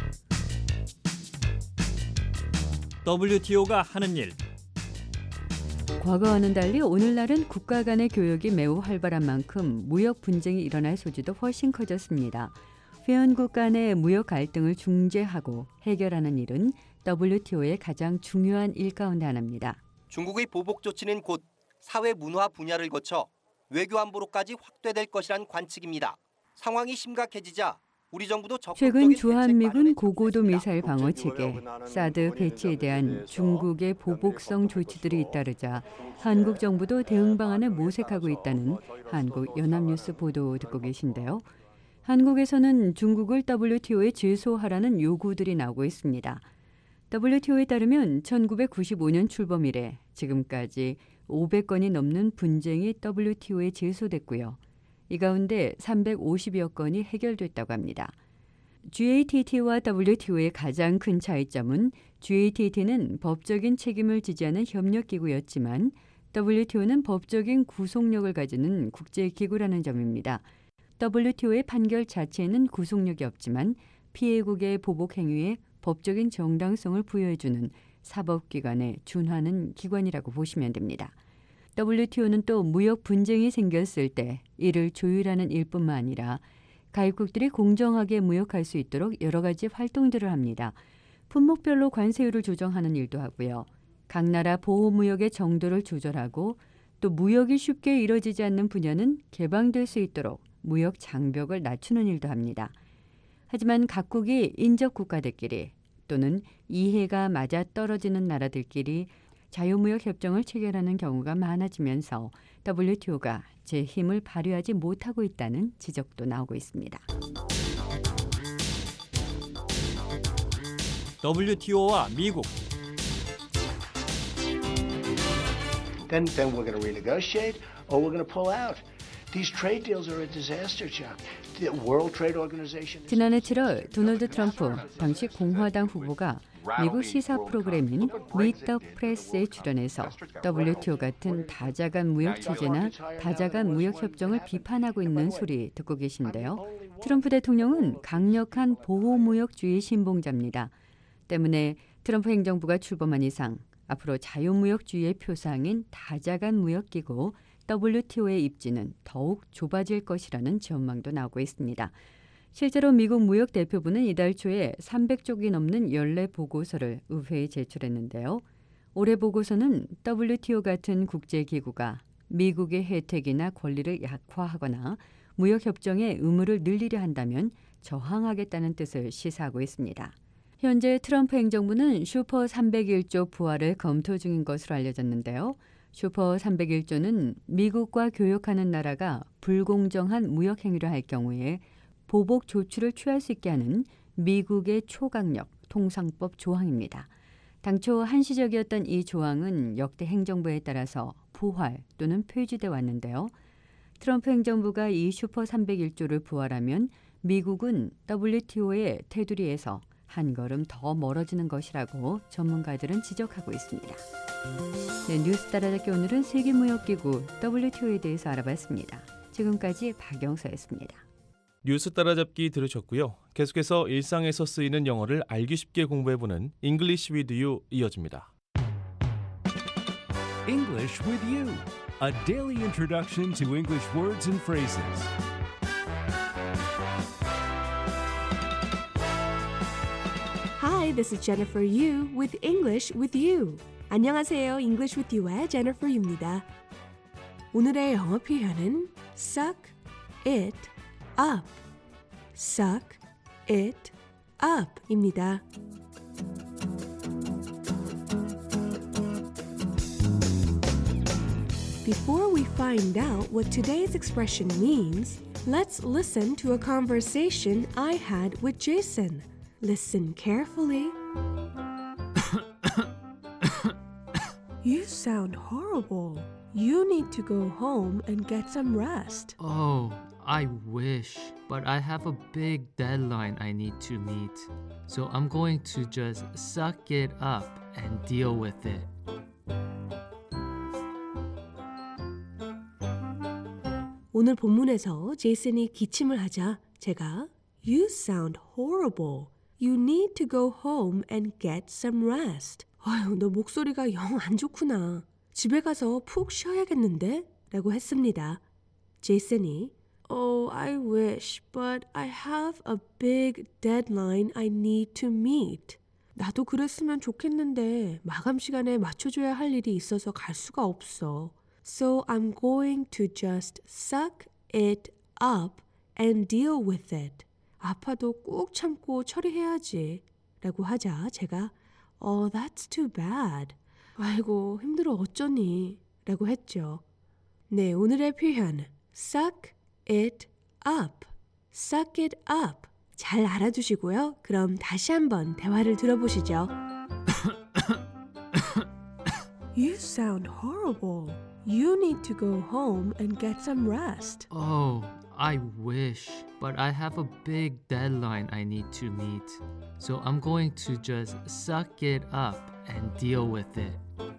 H: 더블유티오가 하는 일.
K: 과거와는 달리 오늘날은 국가 간의 교역이 매우 활발한 만큼 무역 분쟁이 일어날 소지도 훨씬 커졌습니다. 회원국 간의 무역 갈등을 중재하고 해결하는 일은 더블유티오의 가장 중요한 일 가운데 하나입니다.
M: 중국의 보복 조치는 곧 사회 문화 분야를 거쳐 외교 안보로까지 확대될 것이란 관측입니다. 상황이 심각해지자 우리 정부도
K: 최근 주한미군 고고도 미사일 방어 체계 사드 배치에 대한 중국의 보복성 조치들이 잇따르자 한국 정부도 대응 방안을 모색하고 있다는 한국 연합뉴스 보도 듣고 계신데요. 한국에서는 중국을 더블유티오에 제소하라는 요구들이 나오고 있습니다. 더블유티오에 따르면 천구백구십오 년 출범 이래 지금까지 오백 건이 넘는 분쟁이 더블유티오에 제소됐고요. 이 가운데 삼백오십여 건이 해결됐다고 합니다. 지에이티티와 더블유티오의 가장 큰 차이점은 지에이티티는 법적인 책임을 지지하는 협력기구였지만 더블유티오는 법적인 구속력을 가지는 국제기구라는 점입니다. 더블유티오의 판결 자체에는 구속력이 없지만 피해국의 보복 행위에 법적인 정당성을 부여해주는 사법기관에 준하는 기관이라고 보시면 됩니다. 더블유티오는 또 무역 분쟁이 생겼을 때 이를 조율하는 일뿐만 아니라 가입국들이 공정하게 무역할 수 있도록 여러 가지 활동들을 합니다. 품목별로 관세율을 조정하는 일도 하고요. 각 나라 보호무역의 정도를 조절하고 또 무역이 쉽게 이뤄지지 않는 분야는 개방될 수 있도록 무역 장벽을 낮추는 일도 합니다. 하지만 각국이 인접 국가들끼리 또는 이해가 맞아떨어지는 나라들끼리 자유무역 협정을 체결하는 경우가 많아지면서 더블유티오가 제 힘을 발휘하지 못하고 있다는 지적도 나오고 있습니다.
H: 더블유티오와 미국.
N: Then, then we're going to renegotiate or we're going to pull out. These trade deals are a disaster, Chuck. The World Trade Organization.
K: 지난해 칠월 도널드 트럼프 당시 공화당 후보가 미국 시사 프로그램인 Meet the Press에 출연해서 더블유티오 같은 다자간 무역 체제나 다자간 무역 협정을 비판하고 있는 소리 듣고 계신데요. 트럼프 대통령은 강력한 보호무역주의 신봉자입니다. 때문에 트럼프 행정부가 출범한 이상 앞으로 자유무역주의의 표상인 다자간 무역기구 더블유티오의 입지는 더욱 좁아질 것이라는 전망도 나오고 있습니다. 실제로 미국 무역대표부는 이달 초에 삼백 쪽이 넘는 연례 보고서를 의회에 제출했는데요. 올해 보고서는 더블유티오 같은 국제기구가 미국의 혜택이나 권리를 약화하거나 무역협정의 의무를 늘리려 한다면 저항하겠다는 뜻을 시사하고 있습니다. 현재 트럼프 행정부는 슈퍼 삼백일 조 부활을 검토 중인 것으로 알려졌는데요. 슈퍼 삼백일 조는 미국과 교역하는 나라가 불공정한 무역 행위를 할 경우에 보복 조치를 취할 수 있게 하는 미국의 초강력 통상법 조항입니다. 당초 한시적이었던 이 조항은 역대 행정부에 따라서 부활 또는 폐지돼 왔는데요. 트럼프 행정부가 이 슈퍼 삼백일 조를 부활하면 미국은 더블유티오의 테두리에서 한 걸음 더 멀어지는 것이라고 전문가들은 지적하고 있습니다. 네, 뉴스 따라잡기 오늘은 세계무역기구 더블유티오에 대해서 알아봤습니다. 지금까지 박영서였습니다.
F: 뉴스 따라잡기 들으셨고요. 계속해서 일상에서 쓰이는 영어를 알기 쉽게 공부해보는 English with You 이어집니다.
O: English with You, a daily introduction to English words and phrases.
P: Hi, this is Jennifer Yu with English with You. 안녕하세요, English with You의 Jennifer Yu입니다. 오늘의 영어 표현은 suck it up, suck it up입니다. Before we find out what today's expression means, let's listen to a conversation I had with Jason. Listen carefully. You sound horrible. You need to go home and get some rest.
Q: Oh, I wish, but I have a big deadline I need to meet. So I'm going to just suck it up and deal with it.
P: 오늘 본문에서 제이슨이 기침을 하자 제가 You sound horrible. You need to go home and get some rest. 아유, 너 목소리가 영 안 좋구나. 집에 가서 푹 쉬어야겠는데? 라고 했습니다. 제이슨이 Oh, I wish, but I have a big deadline I need to meet. 나도 그랬으면 좋겠는데 마감 시간에 맞춰줘야 할 일이 있어서 갈 수가 없어. So I'm going to just suck it up and deal with it. 아파도 꾹 참고 처리해야지. 라고 하자 제가 Oh, that's too bad. 아이고, 힘들어 어쩌니? 라고 했죠. 네, 오늘의 표현 suck it up, suck it up. 잘 알아두시고요. 그럼 다시 한번 대화를 들어보시죠. You sound horrible. You need to go home and get some rest.
Q: Oh, I wish, but I have a big deadline I need to meet. So I'm going to just suck it up and deal with it.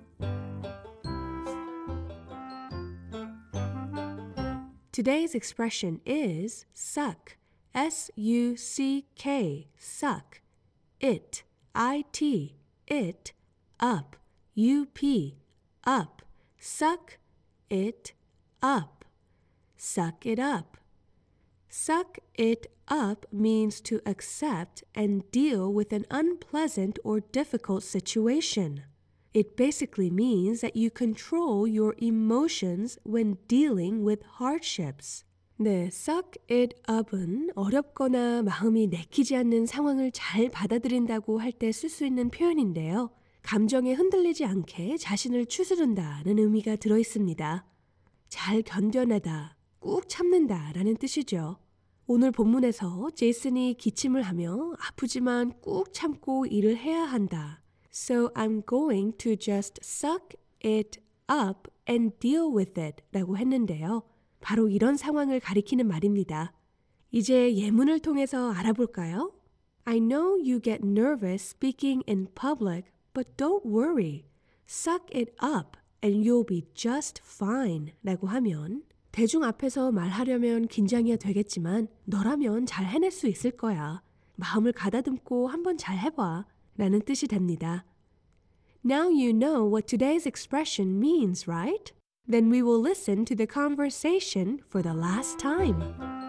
P: Today's expression is suck, S U C K, suck. It, I T, it, up, U P, up. Suck it up. Suck it up. Suck it up means to accept and deal with an unpleasant or difficult situation. It basically means that you control your emotions when dealing with hardships. 네, suck it up은 어렵거나 마음이 내키지 않는 상황을 잘 받아들인다고 할 때 쓸 수 있는 표현인데요. 감정에 흔들리지 않게 자신을 추스른다는 의미가 들어있습니다. 잘 견뎌내다, 꾹 참는다라는 뜻이죠. 오늘 본문에서 제이슨이 기침을 하며 아프지만 꾹 참고 일을 해야 한다. So I'm going to just suck it up and deal with it 라고 했는데요. 바로 이런 상황을 가리키는 말입니다. 이제 예문을 통해서 알아볼까요? I know you get nervous speaking in public, but don't worry. Suck it up and you'll be just fine 라고 하면 대중 앞에서 말하려면 긴장이 되겠지만 너라면 잘 해낼 수 있을 거야. 마음을 가다듬고 한번 잘 해봐 라는 뜻이 됩니다. Now you know what today's expression means, right? Then we will listen to the conversation for the last time.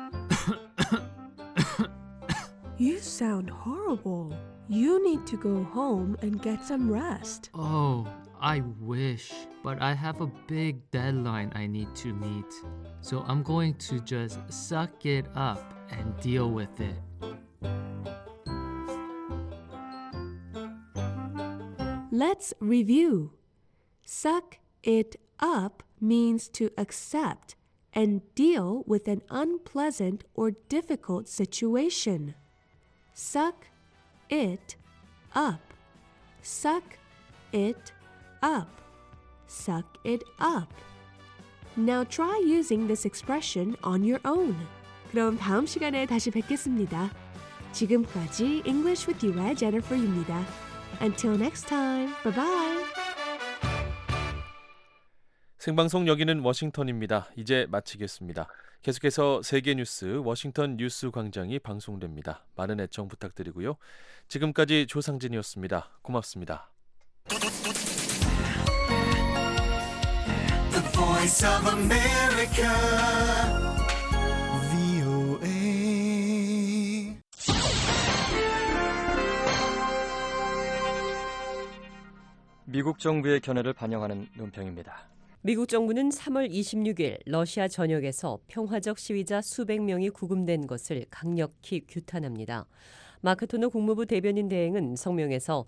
P: You sound horrible. You need to go home and get some rest.
Q: Oh, I wish, but I have a big deadline I need to meet. So I'm going to just suck it up and deal with it.
P: Let's review. Suck it up means to accept and deal with an unpleasant or difficult situation. Suck it up. Suck it up. suck it up. Now try using this expression on your own. 그럼 다음 시간에 다시 뵙겠습니다. 지금까지 English with You의 Jennifer입니다. Until next time, bye bye.
F: 생방송 여기는 워싱턴입니다. 이제 마치겠습니다. 계속해서 세계 뉴스 워싱턴 뉴스 광장이 방송됩니다. 많은 애청 부탁드리고요. 지금까지 조상진이었습니다. 고맙습니다.
B: The Voice of America, 브이오에이.
R: 미국 정부의 견해를 반영하는 논평입니다.
S: 미국 정부는 삼월 이십육일 러시아 전역에서 평화적 시위자 수백 명이 구금된 것을 강력히 규탄합니다. 마크 토너 국무부 대변인 대행은 성명에서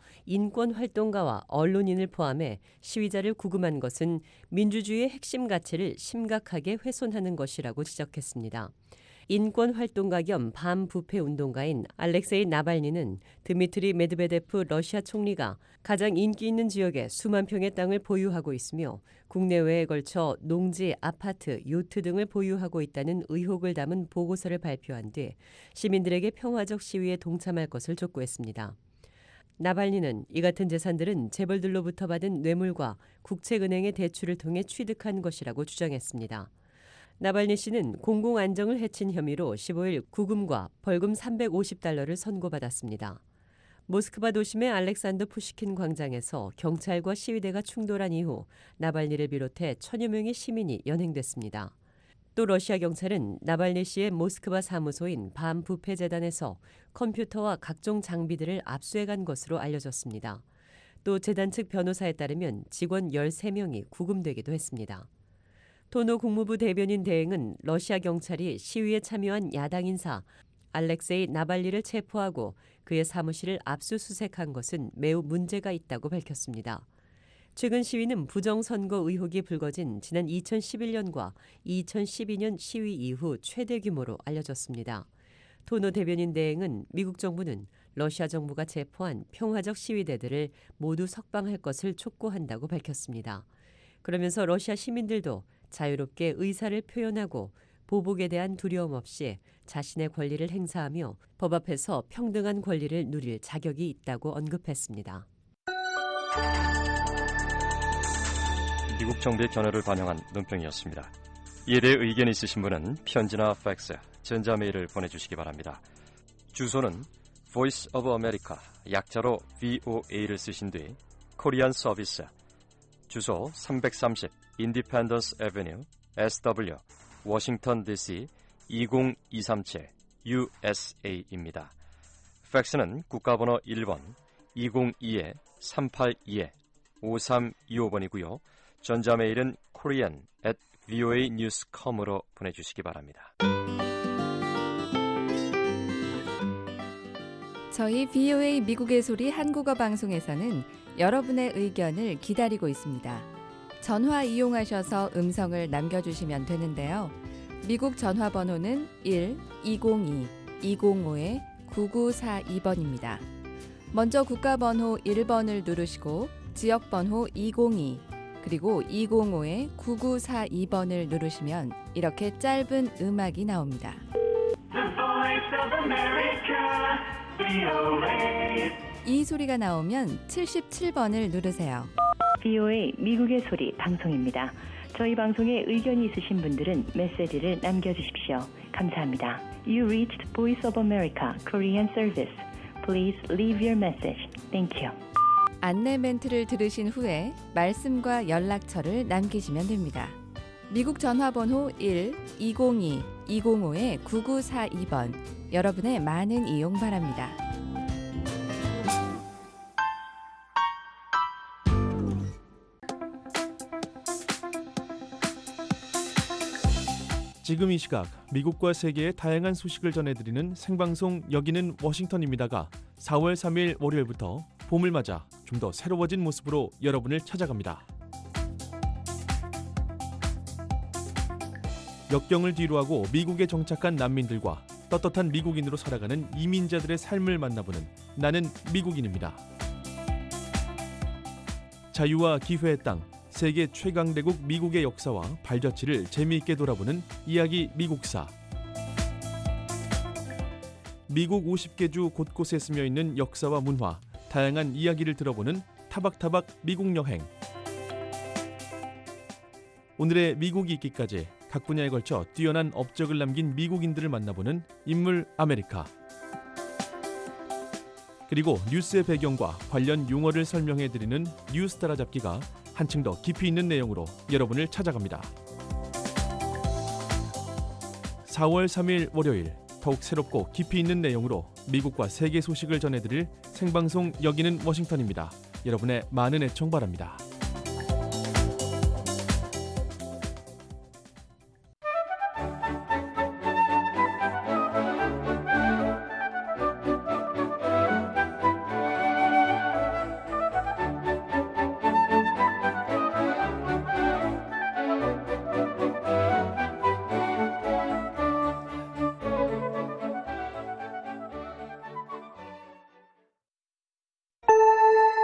S: 인권활동가와 언론인을 포함해 시위자를 구금한 것은 민주주의의 핵심 가치를 심각하게 훼손하는 것이라고 지적했습니다. 인권활동가 겸 반부패 운동가인 알렉세이 나발니는 드미트리 메드베데프 러시아 총리가 가장 인기 있는 지역에 수만 평의 땅을 보유하고 있으며 국내외에 걸쳐 농지, 아파트, 요트 등을 보유하고 있다는 의혹을 담은 보고서를 발표한 뒤 시민들에게 평화적 시위에 동참할 것을 촉구했습니다. 나발니는 이 같은 재산들은 재벌들로부터 받은 뇌물과 국책은행의 대출을 통해 취득한 것이라고 주장했습니다. 나발니 씨는 공공안정을 해친 혐의로 십오일 구금과 벌금 삼백오십 달러를 선고받았습니다. 모스크바 도심의 알렉산더 푸시킨 광장에서 경찰과 시위대가 충돌한 이후 나발니를 비롯해 천여 명의 시민이 연행됐습니다. 또 러시아 경찰은 나발니 씨의 모스크바 사무소인 반부패재단에서 컴퓨터와 각종 장비들을 압수해간 것으로 알려졌습니다. 또 재단 측 변호사에 따르면 직원 열세 명이 구금되기도 했습니다. 토노 국무부 대변인 대행은 러시아 경찰이 시위에 참여한 야당 인사 알렉세이 나발리를 체포하고 그의 사무실을 압수수색한 것은 매우 문제가 있다고 밝혔습니다. 최근 시위는 부정선거 의혹이 불거진 지난 이천십일년과 이천십이년 시위 이후 최대 규모로 알려졌습니다. 토노 대변인 대행은 미국 정부는 러시아 정부가 체포한 평화적 시위대들을 모두 석방할 것을 촉구한다고 밝혔습니다. 그러면서 러시아 시민들도 자유롭게 의사를 표현하고 보복에 대한 두려움 없이 자신의 권리를 행사하며 법 앞에서 평등한 권리를 누릴 자격이 있다고 언급했습니다.
R: 미국 정부의 견해를 반영한 논평이었습니다. 이에 대해 의견이 있으신 분은 편지나 팩스, 전자메일을 보내주시기 바랍니다. 주소는 Voice of America, 약자로 브이오에이를 쓰신 뒤 코리안 서비스, 주소 삼백삼십 인디펜던스 애비뉴 에스더블유 워싱턴 디씨 이공이삼칠 유에스에이입니다. 팩스는 국가번호 일 번 이공이 삼팔이 오삼이오번이고요. 전자메일은 korean at 브이오에이 뉴스 닷컴으로 보내주시기 바랍니다.
T: 저희 브이오에이 미국의 소리 한국어 방송에서는 여러분의 의견을 기다리고 있습니다. 전화 이용하셔서 음성을 남겨주시면 되는데요. 미국 전화번호는 일 이공이 이공오 구구사이번입니다. 먼저 국가번호 일 번을 누르시고 지역번호 이공이 그리고 이공오 구구사이번을 누르시면 이렇게 짧은 음악이 나옵니다.
B: The Voice of America, 브이오에이.
T: 이 소리가 나오면 칠십칠번을 누르세요.
U: 브이오에이 미국의 소리 방송입니다. 저희 방송에 의견이 있으신 분들은 메시지를 남겨주십시오. 감사합니다. You reached Voice of America Korean Service. Please leave your message. Thank you.
T: 안내 멘트를 들으신 후에 말씀과 연락처를 남기시면 됩니다. 미국 전화번호 일 이공이 이공오 구구사이번 여러분의 많은 이용 바랍니다.
F: 지금 이 시각 미국과 세계의 다양한 소식을 전해드리는 생방송 여기는 워싱턴입니다가 사월 삼일 월요일부터 봄을 맞아 좀 더 새로워진 모습으로 여러분을 찾아갑니다. 역경을 뒤로하고 미국에 정착한 난민들과 떳떳한 미국인으로 살아가는 이민자들의 삶을 만나보는 나는 미국인입니다. 자유와 기회의 땅, 세계 최강대국 미국의 역사와 발자취를 재미있게 돌아보는 이야기 미국사. 미국 오십 개 주 곳곳에 스며 있는 역사와 문화, 다양한 이야기를 들어보는 타박타박 미국 여행. 오늘의 미국이 있기까지 각 분야에 걸쳐 뛰어난 업적을 남긴 미국인들을 만나보는 인물 아메리카. 그리고 뉴스의 배경과 관련 용어를 설명해드리는 뉴스 따라잡기가 한층 더 깊이 있는 내용으로 여러분을 찾아갑니다. 사월 삼일 월요일, 더욱 새롭고 깊이 있는 내용으로 미국과 세계 소식을 전해드릴 생방송 여기는 워싱턴입니다. 여러분의 많은 애청 바랍니다.